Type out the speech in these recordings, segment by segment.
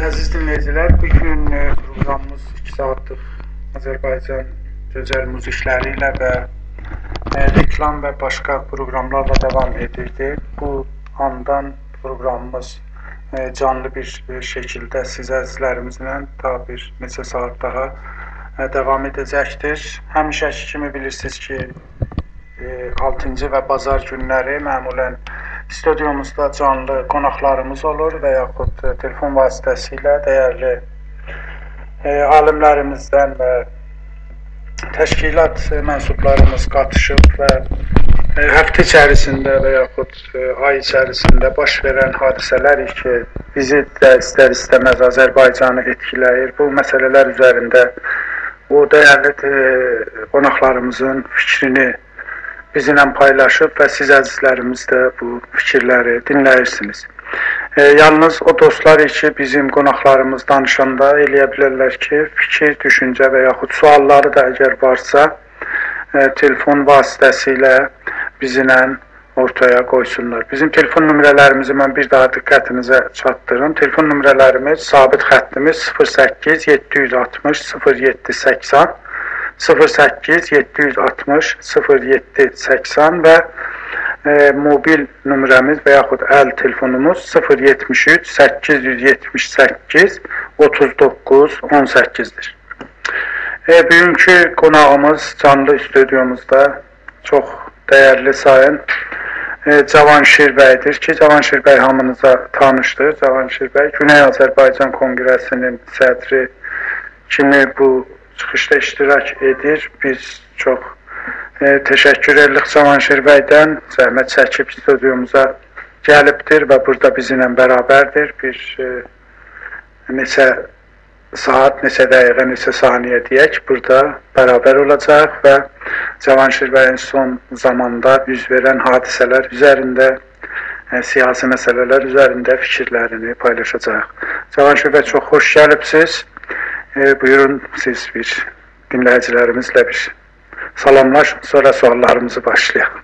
Əziz dinləyicilər, bugün proqramımız 2 saatlıq Azərbaycan gözəl müzikləri ilə və reklam və başqa proqramlarla davam edirdi. Bu andan proqramımız canlı bir şəkildə siz əzizlərimizlə ta bir neçə saat daha davam edəcəkdir. Həmişəki kimi bilirsiniz ki, 6-cı və bazar günləri məmulən stüdyomuzda canlı qonaqlarımız olur və yaxud telefon vasitəsilə dəyərli alimlərimizdən və təşkilat mənsublarımız qatışıb və həftə içərisində və yaxud ay içərisində baş verən hadisələr ki, bizi də istər-istəməz Azərbaycanı etkiləyir. Bu məsələlər üzərində o dəyərli qonaqlarımızın fikrini bizimlə paylaşıb və siz əzizlərimiz də bu fikirləri dinləyirsiniz. Yalnız o dostlar ki, bizim qonaqlarımız danışanda eləyə bilərlər ki, fikir, düşüncə və yaxud sualları da əgər varsa, telefon vasitəsilə bizimlə ortaya qoysunlar. Bizim telefon nömrələrimizi mən bir daha diqqətinizə çatdırım. Telefon nömrələrimiz, sabit xəttimiz 08 760 0780 08 760 0780 və mobil nömrəmiz və yaxud əl telefonumuz 073 878 39 18-dir. Bugünkü qonağımız canlı stüdyomuzda çox dəyərli sayın Cavanşir bəydir ki, Cavanşir bəy hamınıza tanışdır. Cavanşir bəy Güney Azərbaycan Konqresinin sədri kimi bu çıxışda iştirak edir. Biz çox təşəkkür edirik Cavanşir bəydən. Zəhmət çəkib stüdyomuza gəlibdir və burada bizimlə bərabərdir. Bir neçə saat, neçə dəqiqə, neçə saniyə deyək, burada bərabər olacaq və Cavanşir bəyin son zamanda üz verən hadisələr üzərində, siyasi məsələlər üzərində fikirlərini paylaşacaq. Cavanşir bəy, çox xoş gəlibsiz. Buyurun, siz bir dinləyicilərimizlə bir salamlaşın, sonra suallarımızı başlayaq.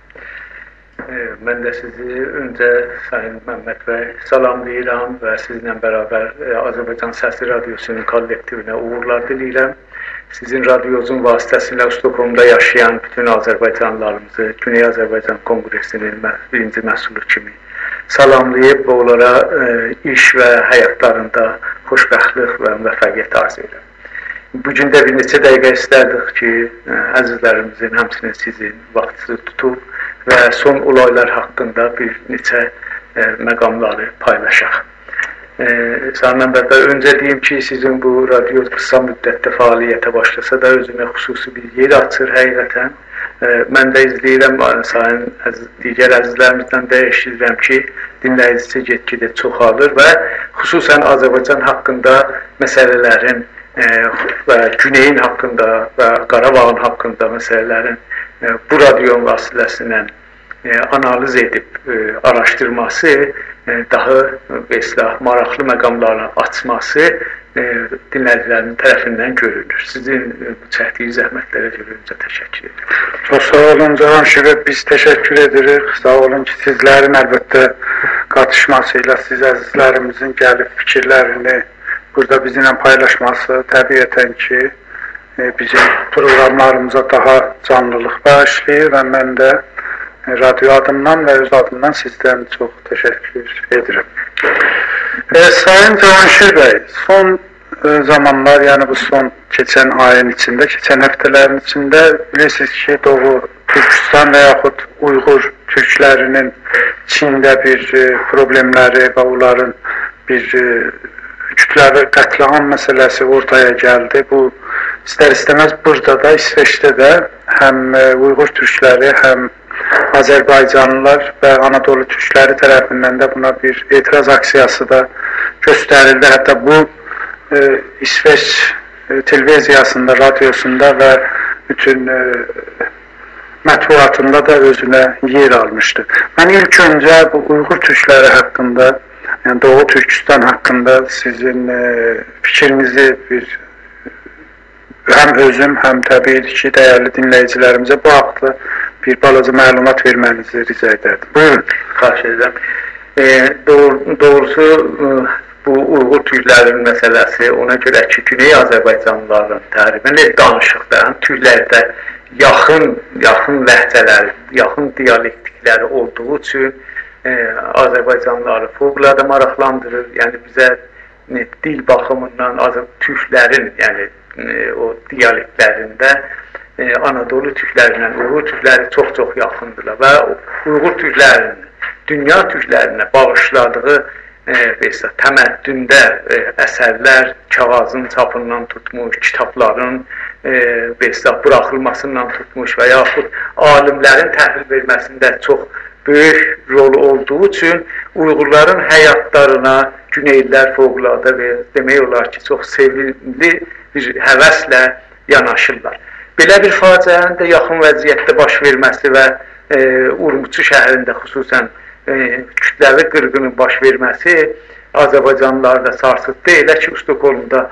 Mən də sizi öncə Sayın Məmməd bəy salamlayıram və sizinlə bərabər Azərbaycan Səsli Radiosunun kollektivinə uğurlar diləyirəm. Sizin radiozun vasitəsilə Stockholmda yaşayan bütün Azərbaycanlılarımızı Güney Azərbaycan Konqresinin birinci məsulü kimi salamlayıb və onlara iş və həyatlarında xoşbəxtlik və müvəffəqiyyət arzu edirəm. Bugün də bir neçə dəqiqə istərdik ki, əzizlərimizin həmçinin sizin vaxtınızı tutub və son olaylar haqqında bir neçə məqamları paylaşaq. Sayın Məmməd bəy, öncə deyim ki, sizin bu radio qısa müddətdə fəaliyyətə başlasa da özünə xüsusi bir yer açır həqiqətən. Mən də izləyirəm, sayın digər əzizlərimizdən də eşidirəm ki, dinləyicisi get-gedə çoxalır və xüsusən Azərbaycan haqqında məsələlərin və Güneyin haqqında və Qarabağın haqqında məsələlərin bu radion vasitəsilə analiz edib araşdırması, daha maraqlı məqamlarını açması dinləyicilərin tərəfindən görülür. Sizin çəkdiyiniz zəhmətlərə görə bizə təşəkkür edirik. Çox sağ olun Cavanşir bəy, biz təşəkkür edirik. Sağ olun ki, sizlərin əlbəttə qatışması ilə siz əzizlərimizin gəlib fikirlərini burada bizimlə paylaşması təbiətən ki, bizim proqramlarımıza daha canlılıq bağışlayır və mən də radio adımdan və öz adımdan sizdən çox təşəkkür edirəm. Sayın Cavanşir bəy, son zamanlar, yəni bu son keçən ayın içində, keçən həftələrin içində bilirsiniz ki, Doğu Türkistan və yaxud Uyğur türklərinin Çində bir problemləri və onların bir kütləvi qətliam məsələsi ortaya gəldi. Bu istər-istəməz burada da, İsveçdə də həm Uyğur türkləri, həm Azərbaycanlılar və Anadolu türkləri tərəfindən də buna bir etiraz aksiyası da göstərildi. Hətta bu İsveç televiziyasında, radiosunda və bütün mətbuatında da özünə yer almışdı. Mən ilk öncə bu Uyğur türkləri haqqında, yəni Doğu Türkistan haqqında sizin fikrinizi həm özüm, həm təbii ki, dəyərli dinləyicilərimizə bu haqda bir balaca məlumat vermənizi rica edərdim. Buyurun. Xahiş edirəm. Doğrusu bu Uyğur türklərinin məsələsi, ona görə ki, Güney Azərbaycanlıların təhribini danışıq da, türklərdə yaxın ləhcələri, yaxın dialektikləri olduğu üçün Azərbaycanlıları fövqəladə maraqlandırır. Yəni bizə dil baxımından türklərin, yəni o dialektlərində Anadolu türklərindən Uyğur türkləri çox yaxındırlar və Uyğur türklərinin dünya türklərinə bağışladığı təməddündə əsərlər, kağızın çapından tutmuş, kitabların buraxılmasından tutmuş və yaxud alimlərin təhvil verməsində çox böyük rol olduğu üçün Uyğurların həyatlarına Güneylilər fövqəladə və demək olar ki, çox sevimli bir həvəslə yanaşırlar. Belə bir faciənin də yaxın vəziyyətdə baş verməsi və Urumçu şəhərində xüsusən kütləvi qırğının baş verməsi Azərbaycanlıları da sarsıtdı. Elə ki, Stockholmda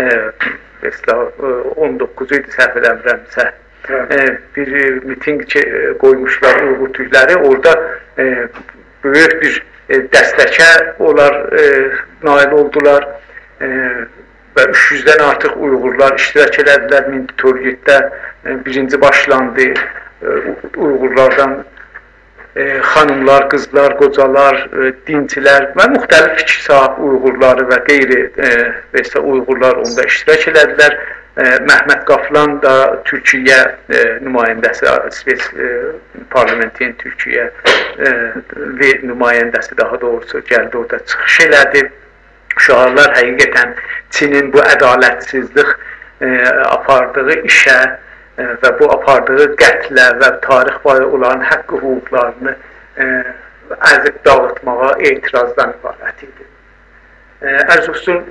19 idi, səhv eləmirəmsə, bir miting qoymuşlar Uyğur türkləri. Orada böyük bir dəstəkə onlar nail oldular və 300-dən artıq Uyğurlar iştirak elədilər. Mintorgetdə birinci başlandı. Uyğurlardan xanımlar, qızlar, qocalar, dincilər və müxtəlif fikir sahib Uyğurları və qeyri Uyğurlar onda iştirak elədilər. Məhməd Qaflan da Türkiyə nümayəndəsi, İsveç parlamentin Türkiyə nümayəndəsi daha doğrusu gəldi, orada çıxış elədi. Şüarlar həqiqətən Çinin bu ədalətsizlik apardığı işə və bu apardığı qətlə və tarix boyu olan haqq hüquqlarını əzib dağıtmağa etirazdan ibarət idi. Ərz olsun,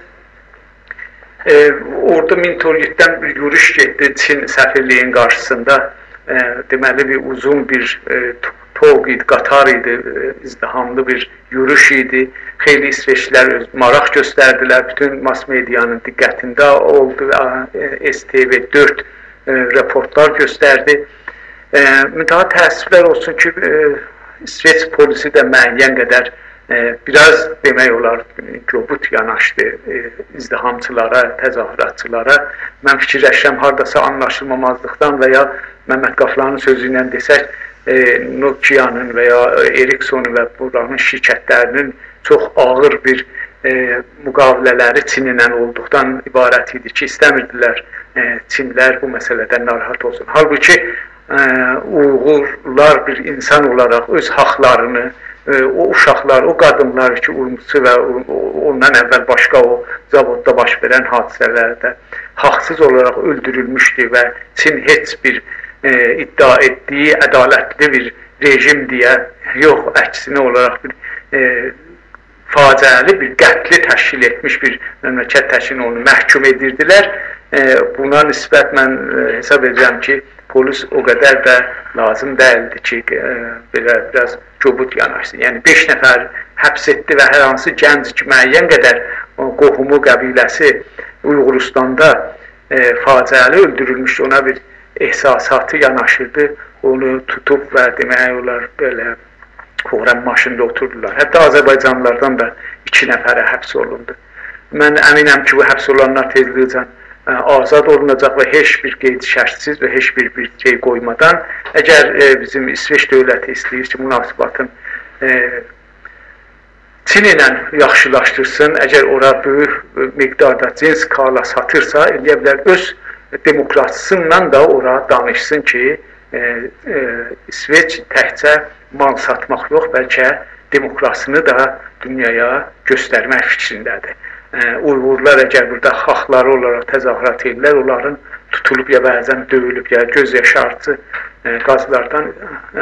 orada Mintorgetdən bir yürüş getdi Çin səfirliyin qarşısında. Deməli bir uzun bir toq idi, qatar idi, izdihamlı bir yürüş idi. Xeyli İsveçlilər maraq göstərdilər, bütün mas medianın diqqətində oldu və STV4 raportlar göstərdi. Mütəha təəssüflər olsun ki, İsveç polisi də müəyyən qədər biraz demək olar kobud yanaşdı izdihamçılara, təzahüratçılara. Mən fikirləşirəm, haradasa anlaşılmamazlıqdan və ya Məhməd Qaflanın sözü ilə desək, Nokia'nın və ya Ericsson'un və buranın şirkətlərinin çox ağır bir müqavilələri Çinlə olduqdan ibarət idi ki, istəmirdilər Çinlər bu məsələdən narahat olsun. Halbuki Uyğurlar bir insan olaraq öz haqlarını, o uşaqlar, o qadınlar ki, Urumçu və ondan əvvəl başqa o zavodda baş verən hadisələrdə haqsız olaraq öldürülmüşdü və Çin heç bir iddia etdiyi ədalətli bir rejim deyə yox, əksinə olaraq bir faciəli bir qətli təşkil etmiş bir məmləkət təşkil onu məhkum edirdilər. Buna nisbət mən hesab edirəm ki, polis o qədər də lazım deyildi ki, belə biraz kobud yanaşsın. Yəni 5 nəfər həbs etdi və hər hansı gənc ki, müəyyən qədər qohumu, qəbiləsi Uyğuristanda faciəli öldürülmüşdü, ona bir ehsasatı yanaşırdı, onu tutub və demək olar belə Foran maşında oturdular. Hətta Azərbaycanlılardan da 2 nəfərə həbs olundu. Mən əminəm ki, bu həbs olanlar tezliklə azad olunacaq və heç bir qeyd şərtsiz və heç bir şey qoymadan, əgər bizim İsveç dövləti istəyir ki, münasibatın Çin ilə yaxşılaşdırsın, əgər ora böyük miqdarda cins skala satırsa, eləyə bilər öz demokrasisindən da ora danışsın ki, İsveç təkcə mal satmaq yox, bəlkə demokrasını da dünyaya göstərmək fikrindədir. Uyğurlar əgər burada haqları olaraq təzahürat edirlər, onların tutulub ya bəzən döyülüb ya göz yaşartıcı qazlardan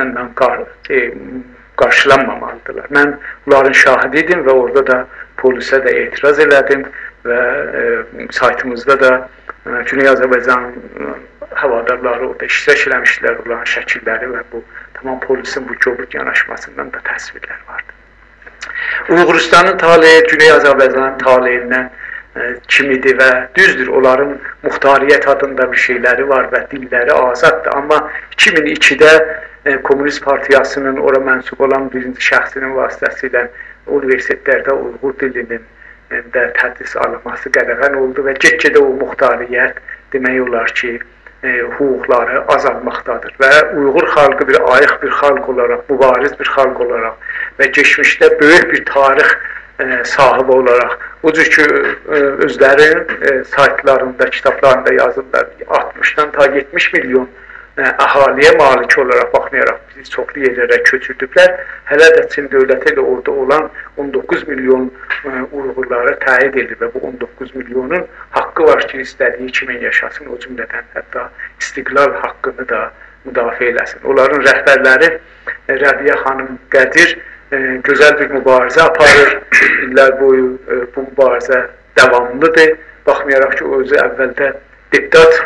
qarşılanmamalıdırlar. Mən bunların şahidi idim və orada da polisə də etiraz elədim və saytımızda da Güney Azərbaycan havadarları orada iştirak eləmişdilər, onların şəkilləri və bu tamam polisin bu kobud yanaşmasından da təsvirlər vardı. Uyğuristanın taleyi Güney Azərbaycanın taleyindən kimidir və düzdür, onların muxtariyyət adında bir şeyləri var və dilləri azaddır. Amma 2002-də Komünist Partiyasının ora mənsub olan birinci şəxsinin vasitəsilə universitetlərdə Uyğur dilinin də tədris alınması qədəğən oldu və get-gedə o muxtariyyət demək olar ki, hüquqları azalmaqdadır və Uyğur xalqı bir ayıq bir xalq olaraq, mübariz bir xalq olaraq və geçmişdə böyük bir tarix sahibi olaraq, o cür ki, özlərinin saytlarında, kitablarında yazırlar, 60-dan ta 70 milyon əhaliyə malik olaraq baxmayaraq bizi çoxlu yerlərə köçürdüblər. Hələ də Çin dövləti ilə orada olan 19 milyon Uyğurları təyin edir və bu 19 milyonun haqqı var ki, istədiyi kimi yaşasın, o cümlədən hətta istiqlal haqqını da müdafiə eləsin. Onların rəhbərləri Rəbiyə xanım Qədir gözəl bir mübarizə aparır. İllər boyu bu mübarizə davamlıdır. Baxmayaraq ki, o özü əvvəldə deputat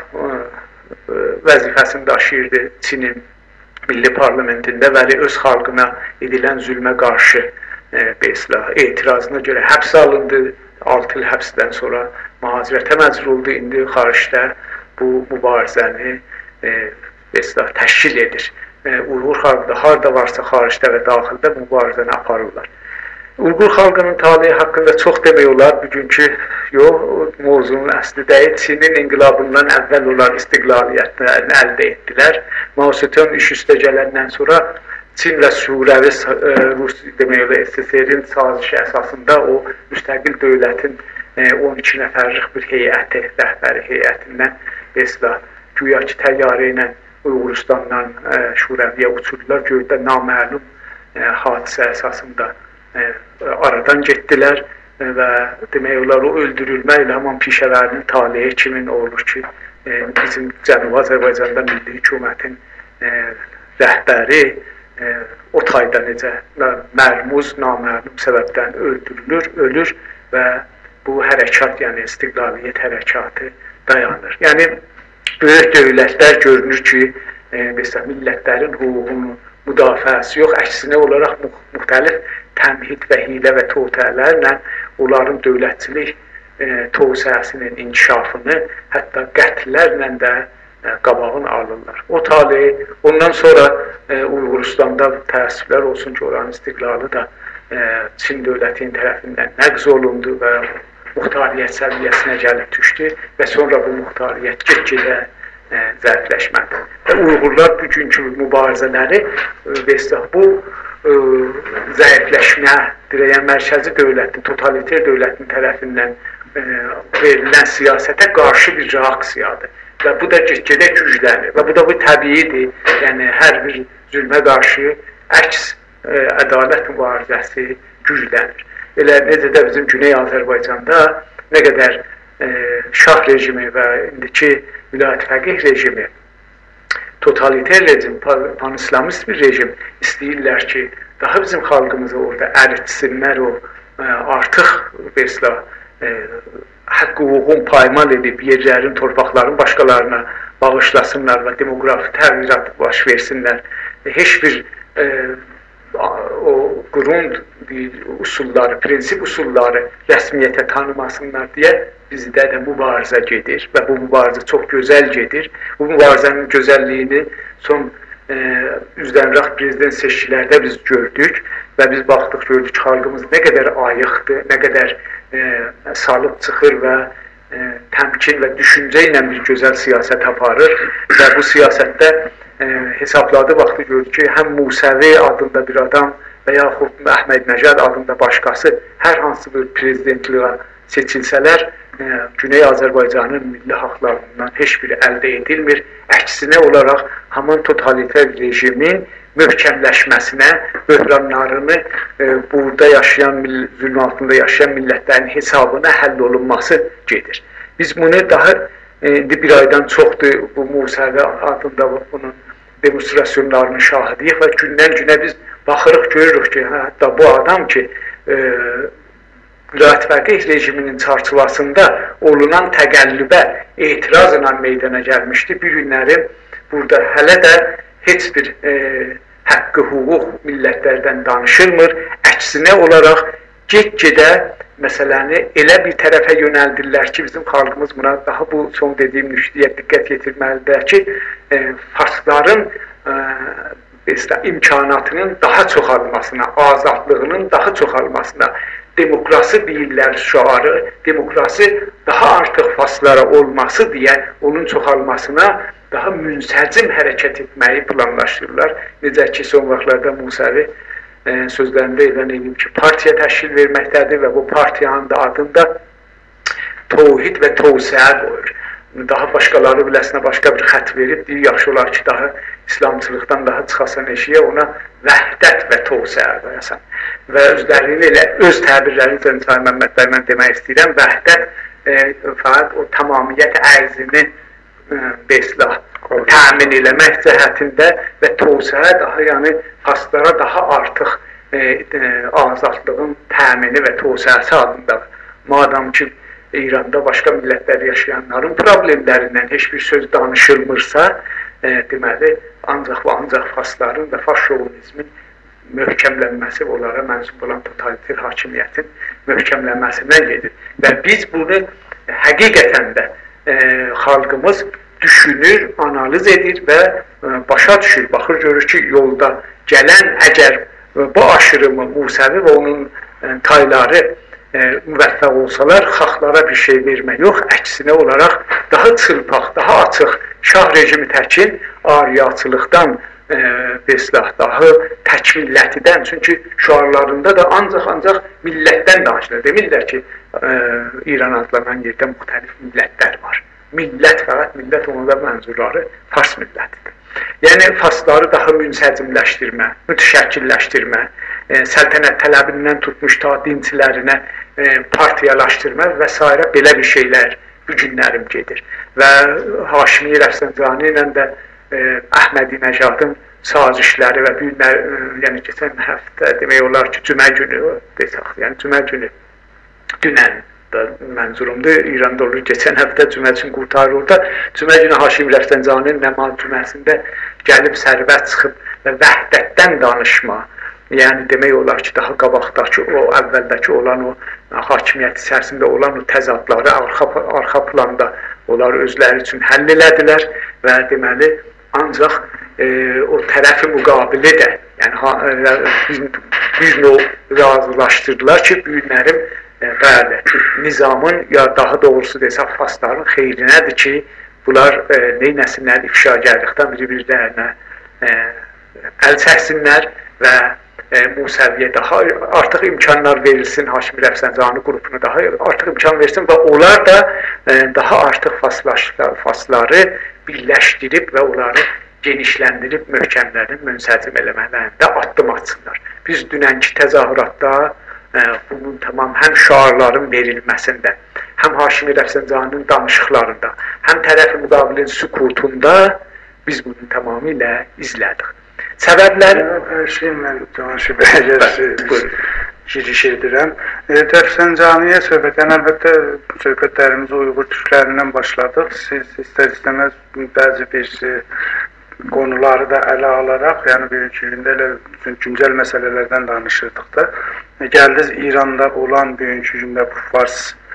vəzifəsini daşıyırdı Çinin milli parlamentində və öz xalqına edilən zülmə qarşı etirazına görə həbs alındı. 6 il həbsdən sonra mühacirətə məcbur oldu. İndi xaricdə bu mübarizəni təşkil edir. Uyğur xalqı da harda varsa xaricdə və daxildə mübarizəni aparırlar. Uyğur xalqının taleyi haqqında çox demək olar. Bugünkü mövzunun əsli deyil. Çinin inqilabından əvvəl olan istiqlaliyyətini əldə etdilər. Mao Zedong iş üstə gələndən sonra Çin və Şurəvi Rus demək olar SSR-in sazişi əsasında o müstəqil dövlətin 12 nəfərlik bir heyəti, rəhbəri heyətindən güya ki təyyarə ilə Uğuristandan Şurəviyə uçurdular. Göydə naməlum hadisə əsasında aradan getdilər və demək olar o öldürülmə ilə həman pişələrinin taleyi kimin olur ki, bizim Cənubi Azərbaycanda milli hökumətin rəhbəri o tayda necə mərmuz, naməlum səbəbdən öldürülür, ölür və bu hərəkat, yəni istiqlaliyyət hərəkatı dayanır. Yəni, böyük dövlətlər görünür ki, millətlərin hüququnun müdafiəsi yox, əksinə olaraq müxtəlif təmhid və hilə və totələrlə onların dövlətçilik tosiyasının inkişafını hətta qətlərlə də qabağını alırlar. O taleyi ondan sonra Uyğuristanda təəssüflər olsun ki, oranın istiqlalı da Çin dövlətinin tərəfindən nəqz olundu və muxtariyyət səviyyəsinə gəlib düşdü və sonra bu muxtariyyət get-gedə zəifləşmədi. Və Uyğurlar bugünkü mübarizələri bu zəifləşmə, dirəyən mərkəzi dövlətin, totaliter dövlətin tərəfindən verilən siyasətə qarşı bir reaksiyadır. Və bu da get-gedə güclənir və bu da bu təbiidir. Yəni, hər bir zülmə qarşı əks ədalət mübarizəsi güclənir. Elə necə də bizim Güney Azərbaycanda nə qədər şah rejimi və indiki vilayət fəqih rejimi, totaliter rejim, pan-islamist bir rejim istəyirlər ki, daha bizim xalqımızı orada əritsinlər, o artıq haqqı hüququn paymal edib yerlərin, torpaqların başqalarına bağışlasınlar və demografi təğyirat baş versinlər. Heç bir o qurun usulları, prinsip usulları rəsmiyyətə tanımasınlar deyə bizdə də mübarizə gedir və bu mübarizə çox gözəl gedir. Bu mübarizənin gözəlliyini son üzlənraq prezident seçkilərdə biz gördük və biz baxdıq, gördük ki, xalqımız nə qədər ayıqdır, nə qədər salıb çıxır və təmkin və düşüncə ilə bir gözəl siyasət aparır və bu siyasətdə hesabladığı vaxtı gördük ki, həm Musəvi adında bir adam və yaxud Əhməd Nəcəd adında başqası hər hansı bir prezidentliyə seçilsələr, Güney Azərbaycanın milli haqlarından heç biri əldə edilmir. Əksinə olaraq haman totaliter rejimin möhkəmləşməsinə, böhranlarını burada yaşayan, zülm altında yaşayan millətlərin hesabına həll olunması gedir. Biz bunu daha bir aydan çoxdur bu Musəvi adında bunun demonstrasyonlarının şahidiyik və gündən günə biz baxırıq, görürük ki, hətta bu adam ki, vilayət fəqih rejiminin çarçıvasında olunan təqəllübə etirazla meydana gəlmişdi. Bu günləri burada hələ də heç bir haqqı hüquq millətlərdən danışılmır. Əksinə olaraq get-gedə məsələni elə bir tərəfə yönəldirlər ki, bizim xalqımız buna daha bu son dediyim nüşdiyə diqqət yetirməlidir ki, farsların imkanatının daha çoxalmasına, azadlığının daha çoxalmasına demokrasi deyirlər şüarı, demokrasi daha artıq faslara olması deyə onun çoxalmasına daha münsəcim hərəkət etməyi planlaşdırırlar. Necə ki, son vaxtlarda Musavi sözlərində elan edib ki, partiya təşkil verməkdədir və bu partiyanın da adında Tövhid və Tövsiə qoyur. Daha başqaları biləsinə başqa bir xət verib, deyir, yaxşı olar ki, daha İslamçılıqdan daha çıxasan eşiyə, ona vəhdət və Tövsiə qoyasan. Və özlərini elə, öz təbirlərini Cəmi Məmməd bəy mən demək istəyirəm, vəhdət fəqət o tamamiyyət ərzini beslah təmin eləmək cəhətində və Tövsiə daha, yəni faslara daha artıq azadlığın təmini və Tövsiəsi adında. Madam ki, İranda başqa millətlər yaşayanların problemlərindən heç bir söz danışılmırsa, deməli, ancaq və ancaq fasların və fas şovinizmin möhkəmlənməsi, onlara mənsub olan totaliter hakimiyyətin möhkəmlənməsindən gedir. Və biz bunu həqiqətən də xalqımız düşünür, analiz edir və başa düşür. Baxır, görür ki, yolda gələn əgər bu aşırımı Musəvi və onun tayları müvəffəq olsalar, xalqlara bir şey vermək yox, əksinə olaraq daha çılpaq, daha açıq şah rejimi təkin ariyaçılıqdan beslah, daha tək millətidən, çünki şüarlarında da ancaq millətdən danışılır. Demirlər ki, İran adlanan yerdə müxtəlif millətlər var. Millət fəqət millət, onun da mənzurları fars millətidir. Yəni, fasları daha münsəcimləşdirmə, mütəşəkkilləşdirmə, səltənət tələbindən tutmuş ta dinçilərinə partiyalaşdırma və s. belə bir şeylər bu günlərim gedir. Və Haşimi Rəfsanjani ilə də Əhmədi Nəcadın sazişləri və yəni keçən həftə demək olar ki, cümə günü desək, yəni cümə günü dünən mənzurumdur, İranda olur, keçən həftə cümə üçün qurtarır orada. Cümə günü Haşimi Rəfsanjaninin Nəmal cüməsində gəlib sərvət çıxıb və vəhdətdən danışma, yəni demək olar ki, daha qabaqdakı, o əvvəldəki olan o hakimiyyət içərisində olan o təzadları arxa planda onlar özləri üçün həll elədilər və deməli, ancaq o tərəfi müqabili də, yəni bir növ razılaşdırdılar ki, bu günlərim bəli, nizamın, ya daha doğrusu desək, fasların xeyrinədir ki, bunlar neynəsinlər, ifşagərlikdən bir-birlərinə əl çəksinlər və Musəviyə daha artıq imkanlar verilsin, Haşimi Rəfsanjani qrupuna daha artıq imkan versin və onlar da daha artıq fasları birləşdirib və onları genişləndirib möhkəmlərin münsəcim eləmələrində addım atsınlar. Biz dünənki təzahüratda bunun tamam həm şüarların verilməsində, həm Haşimi Rəfsanjaninin danışıqlarında, həm tərəf-i müqabilin sükutunda biz bunu tamamilə izlədik. Səbəbləri... Hər şey mən Cavanşir bəyə giriş edirəm. Rəfsanjaniyə söhbətən, əlbəttə söhbətlərimizi Uyğur türklərindən başladıq. Siz istər-istəməz bəzi bir konuları da ələ alaraq, yəni bugünkü gündə elə güncəl məsələlərdən danışırdıq da. Gəldiniz İranda olan bugünkü gündə bu fars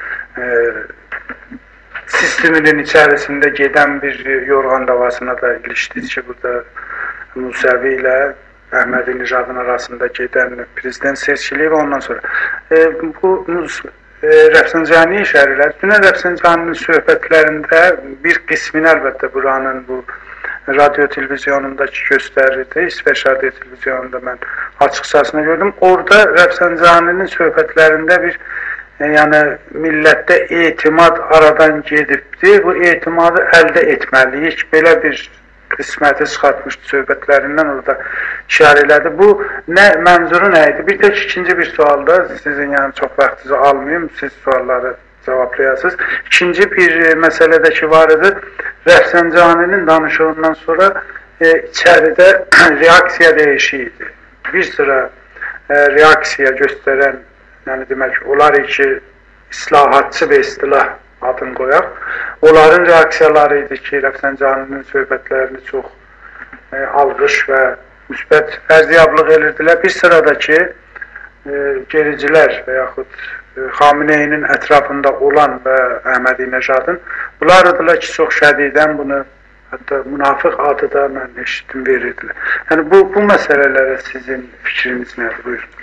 sisteminin içərisində gedən bir yorğan davasına da ilişdiniz ki, burada Musəvi ilə Əhmədi Nəcadın arasında gedən prezident seçkiliyi və ondan sonra bu Rəfsanjani işarələr. Dünən Rəfsanjaninin söhbətlərində bir qismini əlbəttə buranın bu radyo televizyonundakı göstərirdi. İsveç radyo televizyonunda mən açıqcasına gördüm. Orada Rəfsanjaninin söhbətlərində bir yəni millətdə etimad aradan gedibdi. Bu etimadı əldə etməliyik. Belə bir qisməti çıxartmışdı söhbətlərindən orada işarə elədi. Bu nə mənzuru nə idi? Bir tək ikinci bir sualda sizin yəni çox vaxtınızı almayım. Siz sualları cavablayasınız. İkinci bir məsələdə ki var idi. Rəfsanjaninin danışığından sonra içəridə reaksiya dəyişiydi. Bir sıra reaksiya göstərən, yəni demək, onlar ki, islahatçı və istilah adını qoyaq. Onların reaksiyaları idi ki, Rəfsanjaninin söhbətlərini çox alqış və müsbət fərziyablıq edirdilər. Bir sırada ki, gericilər və yaxud Xameneyinin ətrafında olan və Əhmədi Nəcadın, bunlar idilər ki, çox şədidən bunu, hətta münafıq adı da mən eşitdim verirdilər. Yəni, bu məsələlərə sizin fikriniz nədir? Buyurun.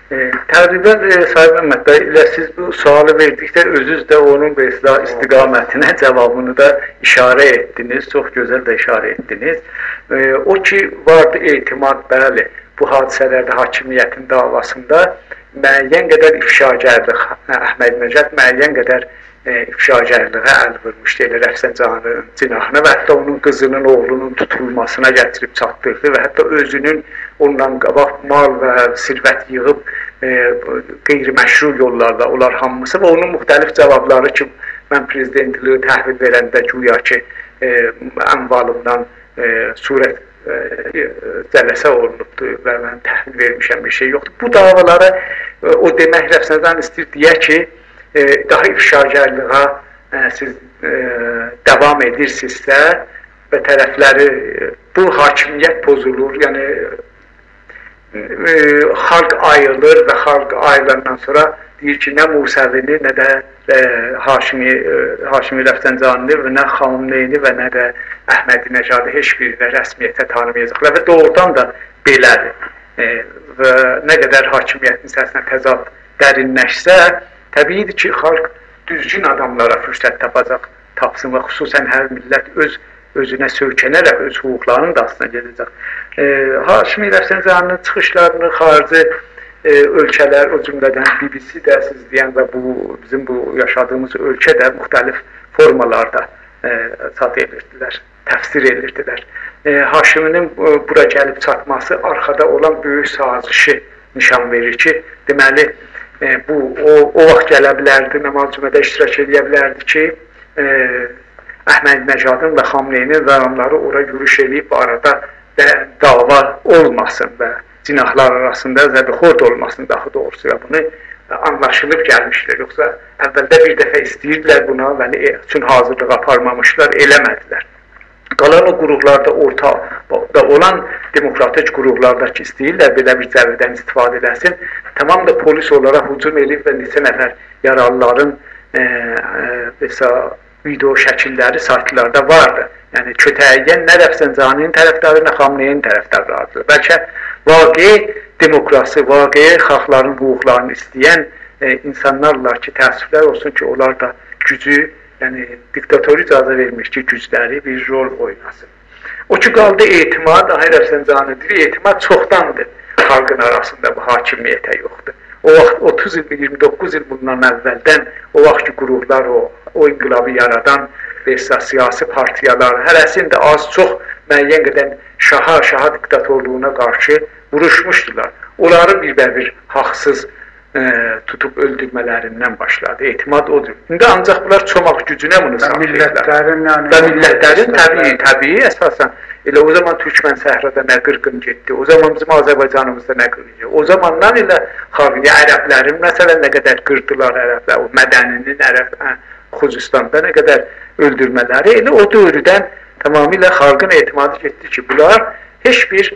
Təqribən Sayın Məmməd bəy, ilə siz bu sualı verdikdə özünüz də onun istiqamətinə cavabını da işarə etdiniz, çox gözəl də işarə etdiniz. O ki, vardı etimad, bəli, bu hadisələrdə hakimiyyətin davasında müəyyən qədər ifşagərlik, Əhmədinəcad müəyyən qədər ifşagərliğə əl vurmuşdu, elə Rəfsəncanın cinahına və hətta onun qızının, oğlunun tutulmasına gətirib çatdırdı və hətta özünün ondan qabaq mal və sirvət yığıb qeyri-məşru yollarla onlar hamısı və onun müxtəlif cavabları ki, mən prezidentliyi təhvil verəndə güya ki, əmvalımdan surət cələsə olunubdur və mən təhvil vermişəm, bir şey yoxdur. Bu davalara o demək Rəfsəncan istəyir deyə ki, daha ifşagərliğə siz davam edirsinizsə və tərəfləri bu hakimiyyət pozulur, yəni xalq ayrılır və xalq ayrılandan sonra deyir ki, nə Musəvini, nə də Haşimi Rəfsəncanini və nə Xamneyni və nə də Əhmədinəcadı heç birinə rəsmiyyətə tanımayacaqlar və doğrudan da belədir və nə qədər hakimiyyətin səsinə təzad dərinləşsə, təbiidir ki, xalq düzgün adamlara fürsət tapsın və xüsusən hər millət özünə söykənərək öz hüquqlarının da aslına gedəcək. Haşimi Rəfsəncanının çıxışlarını xarici ölkələr, o cümlədən BBC də siz deyən və bizim bu yaşadığımız ölkə də müxtəlif formalarda çat edirdilər, təfsir edirdilər. Haşiminin bura gəlib çatması arxada olan böyük sazişi nişan verir ki, deməli, o vaxt gələ bilərdi, məmal-cümədə iştirak edə bilərdi ki, Əhmədinəcadın və Xamneynin və onları ora yürüş edib arada dava olmasın və cinahlar arasında zəbixord olmasın daha doğrusu və bunu anlaşılıb gəlmişlər. Yoxsa əvvəldə bir dəfə istəyirdilər buna və üçün hazırlıq aparmamışlar, eləmədilər. Qalan o qurumlarda ortada olan demokratik qurumlarda ki, istəyirlər belə bir cəvədən istifadə edəsin, tamam da polis olaraq hücum edib və neçə nəfər yaralıların video şəkilləri saytlarda vardı. Yəni kötəyiyyən nə Rəfsəncaninin tərəfdarı, nə Xamneynin tərəfdarlarıdır. Bəlkə vaqe demokrasi, vaqe xalqların hüquqlarını istəyən insanlarlar ki, təəssüflər olsun ki, onlar da gücü, yəni diktator icazə vermiş ki, gücləri bir rol oynasın. O ki, qaldı etimad, Rəfsəncanıdır, etimad çoxdandır xalqın arasında bu hakimiyyətə yoxdur. O vaxt 30 il, 29 il bundan əvvəldən o vaxt ki, qurumlar, o inqilabı yaradan siyasi partiyalar, hərəsində az-çox müəyyən qədər şaha diktatorluğuna qarşı vuruşmuşdular. Onları bir haqsız tutub öldürmələrindən başladı. Etimad odur. İndi ancaq bunlar çomaq gücünə bunu saxlayırlar. Və millətlərin təbii əsasən elə o zaman Türkmən səhrada nə qırğın getdi, o zaman bizim Azərbaycanımızda nə qırğın getdi. O zamandan elə ərəblərin məsələn nə qədər qırdılar ərəblər, o mədəninin ərəb Xuzistanda nə qədər öldürmələri elə o dövrdən tamamilə xalqın etimadı getdi ki, bunlar heç bir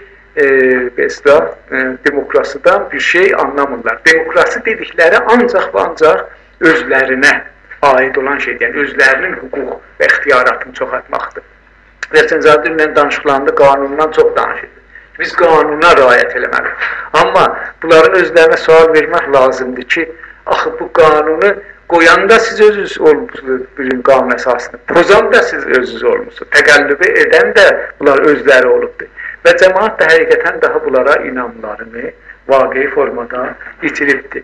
demokrasiyadan bir şey anlamırlar. Demokrasi dedikləri ancaq və ancaq özlərinə aid olan şeydir. Yəni özlərinin hüquq və ixtiyaratını çoxaltmaqdır. Rəfsəncadı ilə danışıqlarında qanundan çox danışır. Biz qanuna riayət eləməliyik. Amma bunların özlərinə sual vermək lazımdır ki, axı bu qanunu qoyanda siz özünüz olmuşsunuz bir qanun əsasını, pozanda siz özünüz olmuşsunuz, təqəllübü edən də bunlar özləri olubdur. Və cəmaat da həqiqətən daha bunlara inamlarını vaqei formada itiribdir.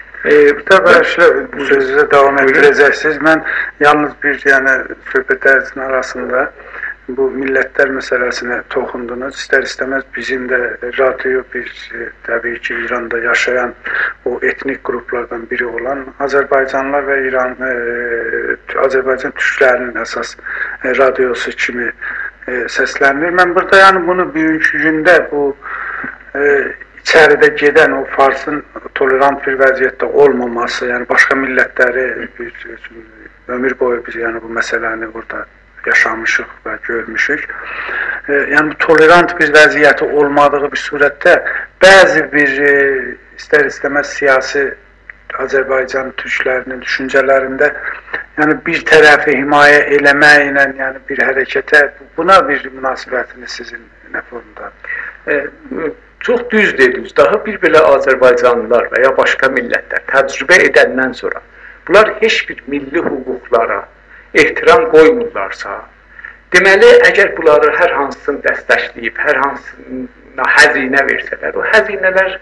Bu sözü davam etdirəcəksiniz. Mən yalnız bir söhbətlərin arasında bu millətlər məsələsinə toxundunuz. İstər-istəməz bizim də radyo təbii ki, İranda yaşayan o etnik qruplardan biri olan Azərbaycanlılar və Azərbaycan türklərinin əsas radiosu kimi səslənir. Mən burada bunu bugünkü gündə bu içəridə gedən o farzın tolerant bir vəziyyətdə olmaması, yəni başqa millətləri ömür boyu biz bu məsələni burada yaşamışıq və görmüşük. Yəni tolerant bir vəziyyəti olmadığı bir surətdə bəzi bir istər-istəməz siyasi Azərbaycan türklərinin düşüncələrində bir tərəfi himayə eləməklə bir hərəkətə, buna bir münasibətiniz sizin nə formda? Çox düz dediniz. Daha bir belə Azərbaycanlılar və ya başqa millətlər təcrübə edəndən sonra bunlar heç bir milli hüquqlara ehtiram qoymurlarsa, deməli, əgər bunları hər hansını dəstəkləyib, hər hansına xəzinə versələr, o xəzinələr,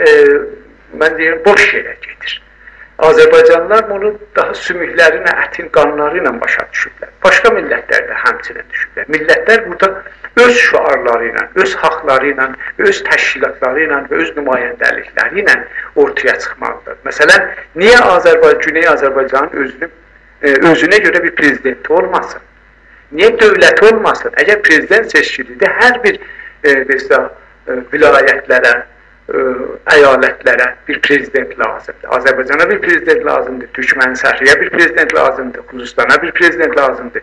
mən deyirəm, boş yerə gedir. Azərbaycanlılar bunu daha sümükləri ilə, ətin qanları ilə başa düşürlər. Başqa millətlər də həmçinin düşürlər. Millətlər burada öz şüarları ilə, öz haqları ilə, öz təşkilatları ilə və öz nümayəndəlikləri ilə ortaya çıxmalıdır. Məsələn, niyə Güney Azərbaycanın özünə görə bir prezidenti olmasın? Niyə dövləti olmasın? Əgər prezident seçkilidir, hər bir vilayətlərə, əyalətlərə bir prezident lazımdır. Azərbaycana bir prezident lazımdır, Türkmənisahriyə bir prezident lazımdır, Xuzistana bir prezident lazımdır,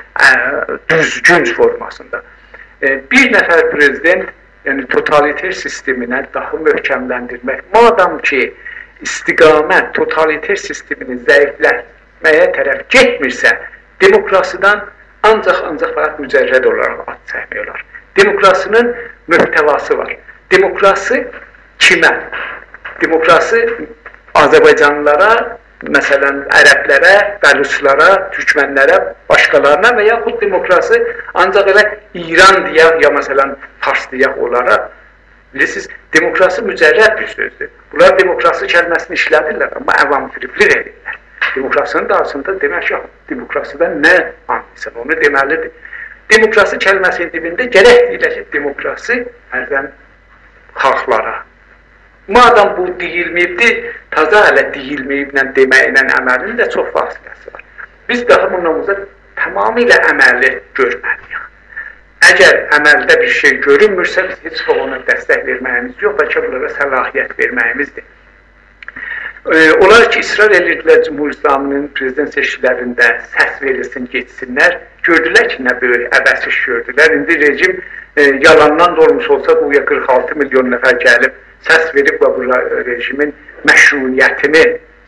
düzgün formasında. Bir nəfər prezident, yəni totaliter sisteminə daha möhkəmləndirmək, madam ki, istiqamət totaliter sistemini zəiflətməyə tərəf getmirsə, demokrasiyadan ancaq fəqət mücərrəd olaraq ad çəkmək olar. Demokrasinin mühtəvası var. Demokrasi kimə? Demokrasi Azərbaycanlılara, məsələn, ərəblərə, bəluşlara, türkmənlərə, başqalarına və yaxud demokrasi ancaq elə İran deyək, ya məsələn, Fars deyək olaraq. Bilirsiniz, demokrasi mücərrəd bir sözdür. Bunlar demokrasi kəlməsini işlədirlər, amma əvamfiriflik edirlər. Demokrasinin qarşısında demək ki, demokrasida nə anlayırsan, onu deməlidir. Demokrasi kəlməsinin dibində gərək deyilir ki, demokrasi hərdən xalqlara. Madam bu deyilməyibdir, taza hələ deyilməyiblə deməklə əməlinin də çox fasiləsi var. Biz daha bununla tamamilə əməli görməliyik. Əgər əməldə bir şey görünmürsə, biz heç ona dəstək verməyimiz yox, bəlkə bunlara səlahiyyət verməyimizdir. Onlar ki, israr edirdilər Cumhur İslamının prezident seçkilərində səs verilsin, geçsinlər. Gördülər ki, nə böyük əbəs iş gördülər. İndi rejim yalandan olmuş olsa, bu 46 milyon nəfər gəlib səs verib və bu rejimin məşruiyyətini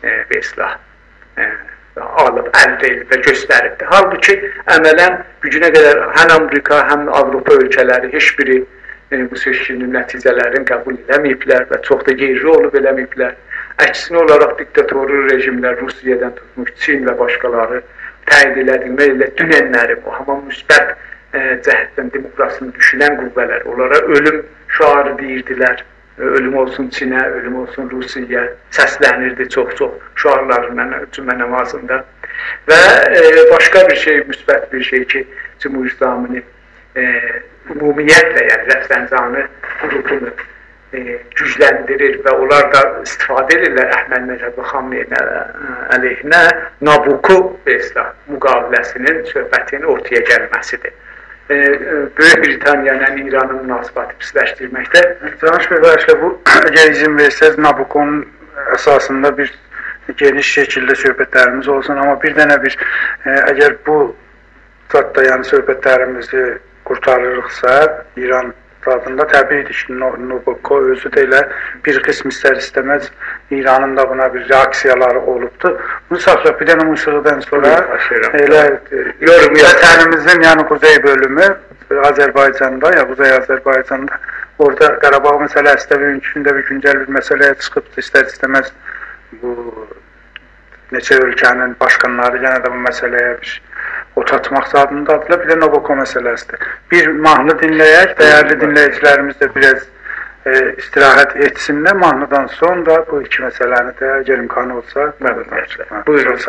alıb, əldə edib və göstəribdir. Halbuki əmələn gücünə qədər həm Amerika, həm Avropa ölkələri heç biri bu seçkinin nəticələrini qəbul eləməyiblər və çox da geri olub eləməyiblər. Əksinə olaraq diktatorlu rejimlər Rusiyadan tutmuş, Çin və başqaları təyin edilmək ilə dünənləri, bu hamam müsbət cəhətdən demokrasini düşünən qüvvələr, onlara ölüm şüarı deyirdilər. Ölüm olsun Çinə, ölüm olsun Rusiyaya səslənirdi çox-çox şüarlarından cümlə namazında. Və başqa bir şey, müsbət bir şey ki, Cumhur İslamını ümumiyyətlə, yəni Rəfsəncanı qrupunu gücləndirir və onlar da istifadə edirlər Əhməd Nəcəd Xamneyin əleyhinə Nabucco müqaviləsinin söhbətinin ortaya gəlməsidir. Böyük Britaniya ilə İranın münasibətini pisləşdirməkdə. Cənaş bəy, bu əgər izin versəz, Nabucco'nun əsasında bir geniş şəkildə söhbətlərimiz olsun, amma bir dənə əgər bu zətdə, yəni söhbətlərimizi qurtarırıqsa, İran adında təbiidir ki, Nabucco özü də elə bir qism istər-istəməz İranın da buna bir reaksiyaları olubdur. Bunu saxlıq, bir dənə musiqidən sonra elə vətənimizin, yəni Quzey bölümü Azərbaycanda, ya Quzey Azərbaycanda orada Qarabağ məsələsi də mümkün də bir güncəl bir məsələyə çıxıbdır, istər-istəməz bu neçə ölkənin başqanları yenə də bu məsələyə bir otatmaq zadındadılar, bir də Nabucco məsələsidir. Bir mahnı dinləyək, dəyərli dinləyicilərimiz də biraz istirahət etsinlər. Mahnıdan sonra bu iki məsələni də əgər imkanı olsa, buyurun.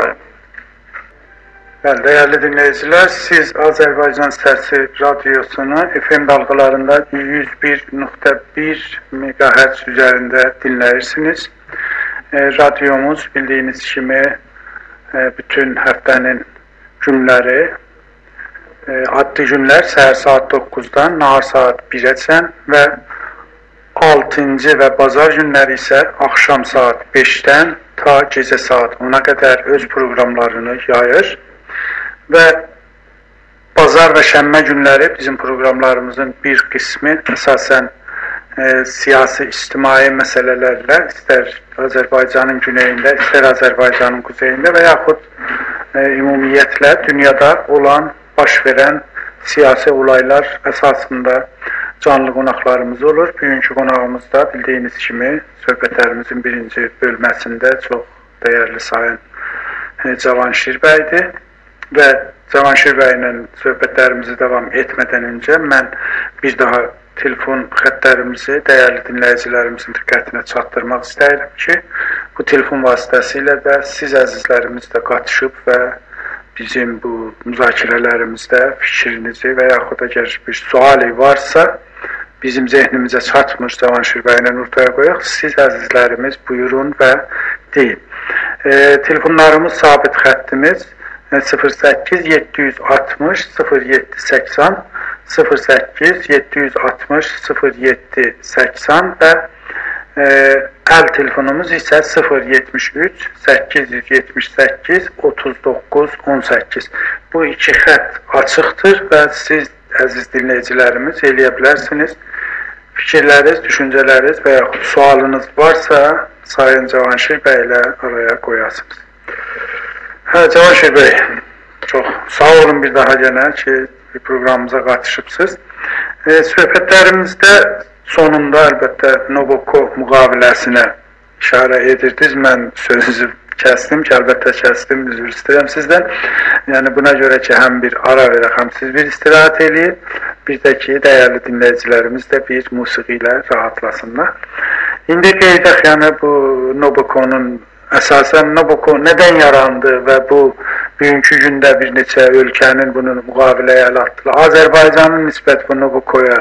Bəli, dəyərli dinləyicilər, siz Azərbaycan Səsi Radiosunu FM dalğalarında 101.1 MHz üzərində dinləyirsiniz. Radyomuz bildiyiniz kimi bütün həftənin günləri, adlı günlər səhər saat 9-dan nahar saat 1-əcən və 6-cı və bazar günləri isə axşam saat 5-dən ta gecə saat 10-a qədər öz proqramlarını yayır və bazar və şənbə günləri bizim proqramlarımızın bir qismi əsasən siyasi, ictimai məsələlərlə, istər Azərbaycanın güneyində, istər Azərbaycanın quzeyində və yaxud ümumiyyətlə dünyada olan, baş verən siyasi olaylar əsasında canlı qonaqlarımız olur. Bugünkü qonağımız da bildiyiniz kimi söhbətlərimizin birinci bölməsində çox dəyərli sayın Cavanşir bəydir və Cavanşir bəylə söhbətlərimizi davam etmədən öncə mən bir daha telefon xəttlərimizi dəyərli dinləyicilərimizin diqqətinə çatdırmaq istəyirəm ki, bu telefon vasitəsilə də siz əzizlərimiz də qatışıb və bizim bu müzakirələrimizdə fikrinizi və yaxud əgər bir suali varsa, bizim zehnimizə çatmış Cavanşir bəylə ortaya qoyaq. Siz əzizlərimiz buyurun və deyin. Telefonlarımız sabit xəttimiz 08 760 0780 08 760 0780 və əl telefonumuz isə 073 878 39 18. Bu iki xətt açıqdır və siz əziz dinləyicilərimiz eləyə bilərsiniz. Fikirləriniz, düşüncələriniz və yaxud sualınız varsa Sayın Cavanşir bəy ilə araya qoyasınız. Cavanşir bəy, çox sağ olun bir daha yenə ki proqramımıza qatışıbsınız. Söhbətlərimizdə sonunda əlbəttə Nabokko müqaviləsinə işarə edirdiniz. Mən sözünüzü kəsdim ki, əlbəttə kəsdim, üzr istəyirəm sizdən. Yəni buna görə ki, həm bir ara verək, həm siz bir istirahət eləyin, bir də ki, dəyərli dinləyicilərimiz də bir musiqi ilə rahatlasınlar. İndi qeydək, yəni bu Nabokkonun əsasən Nabokko nədən yarandı və bu bugünkü gündə bir neçə ölkənin bunu müqaviləyə əl atdılar. Azərbaycanın nisbət bu Nabokkoya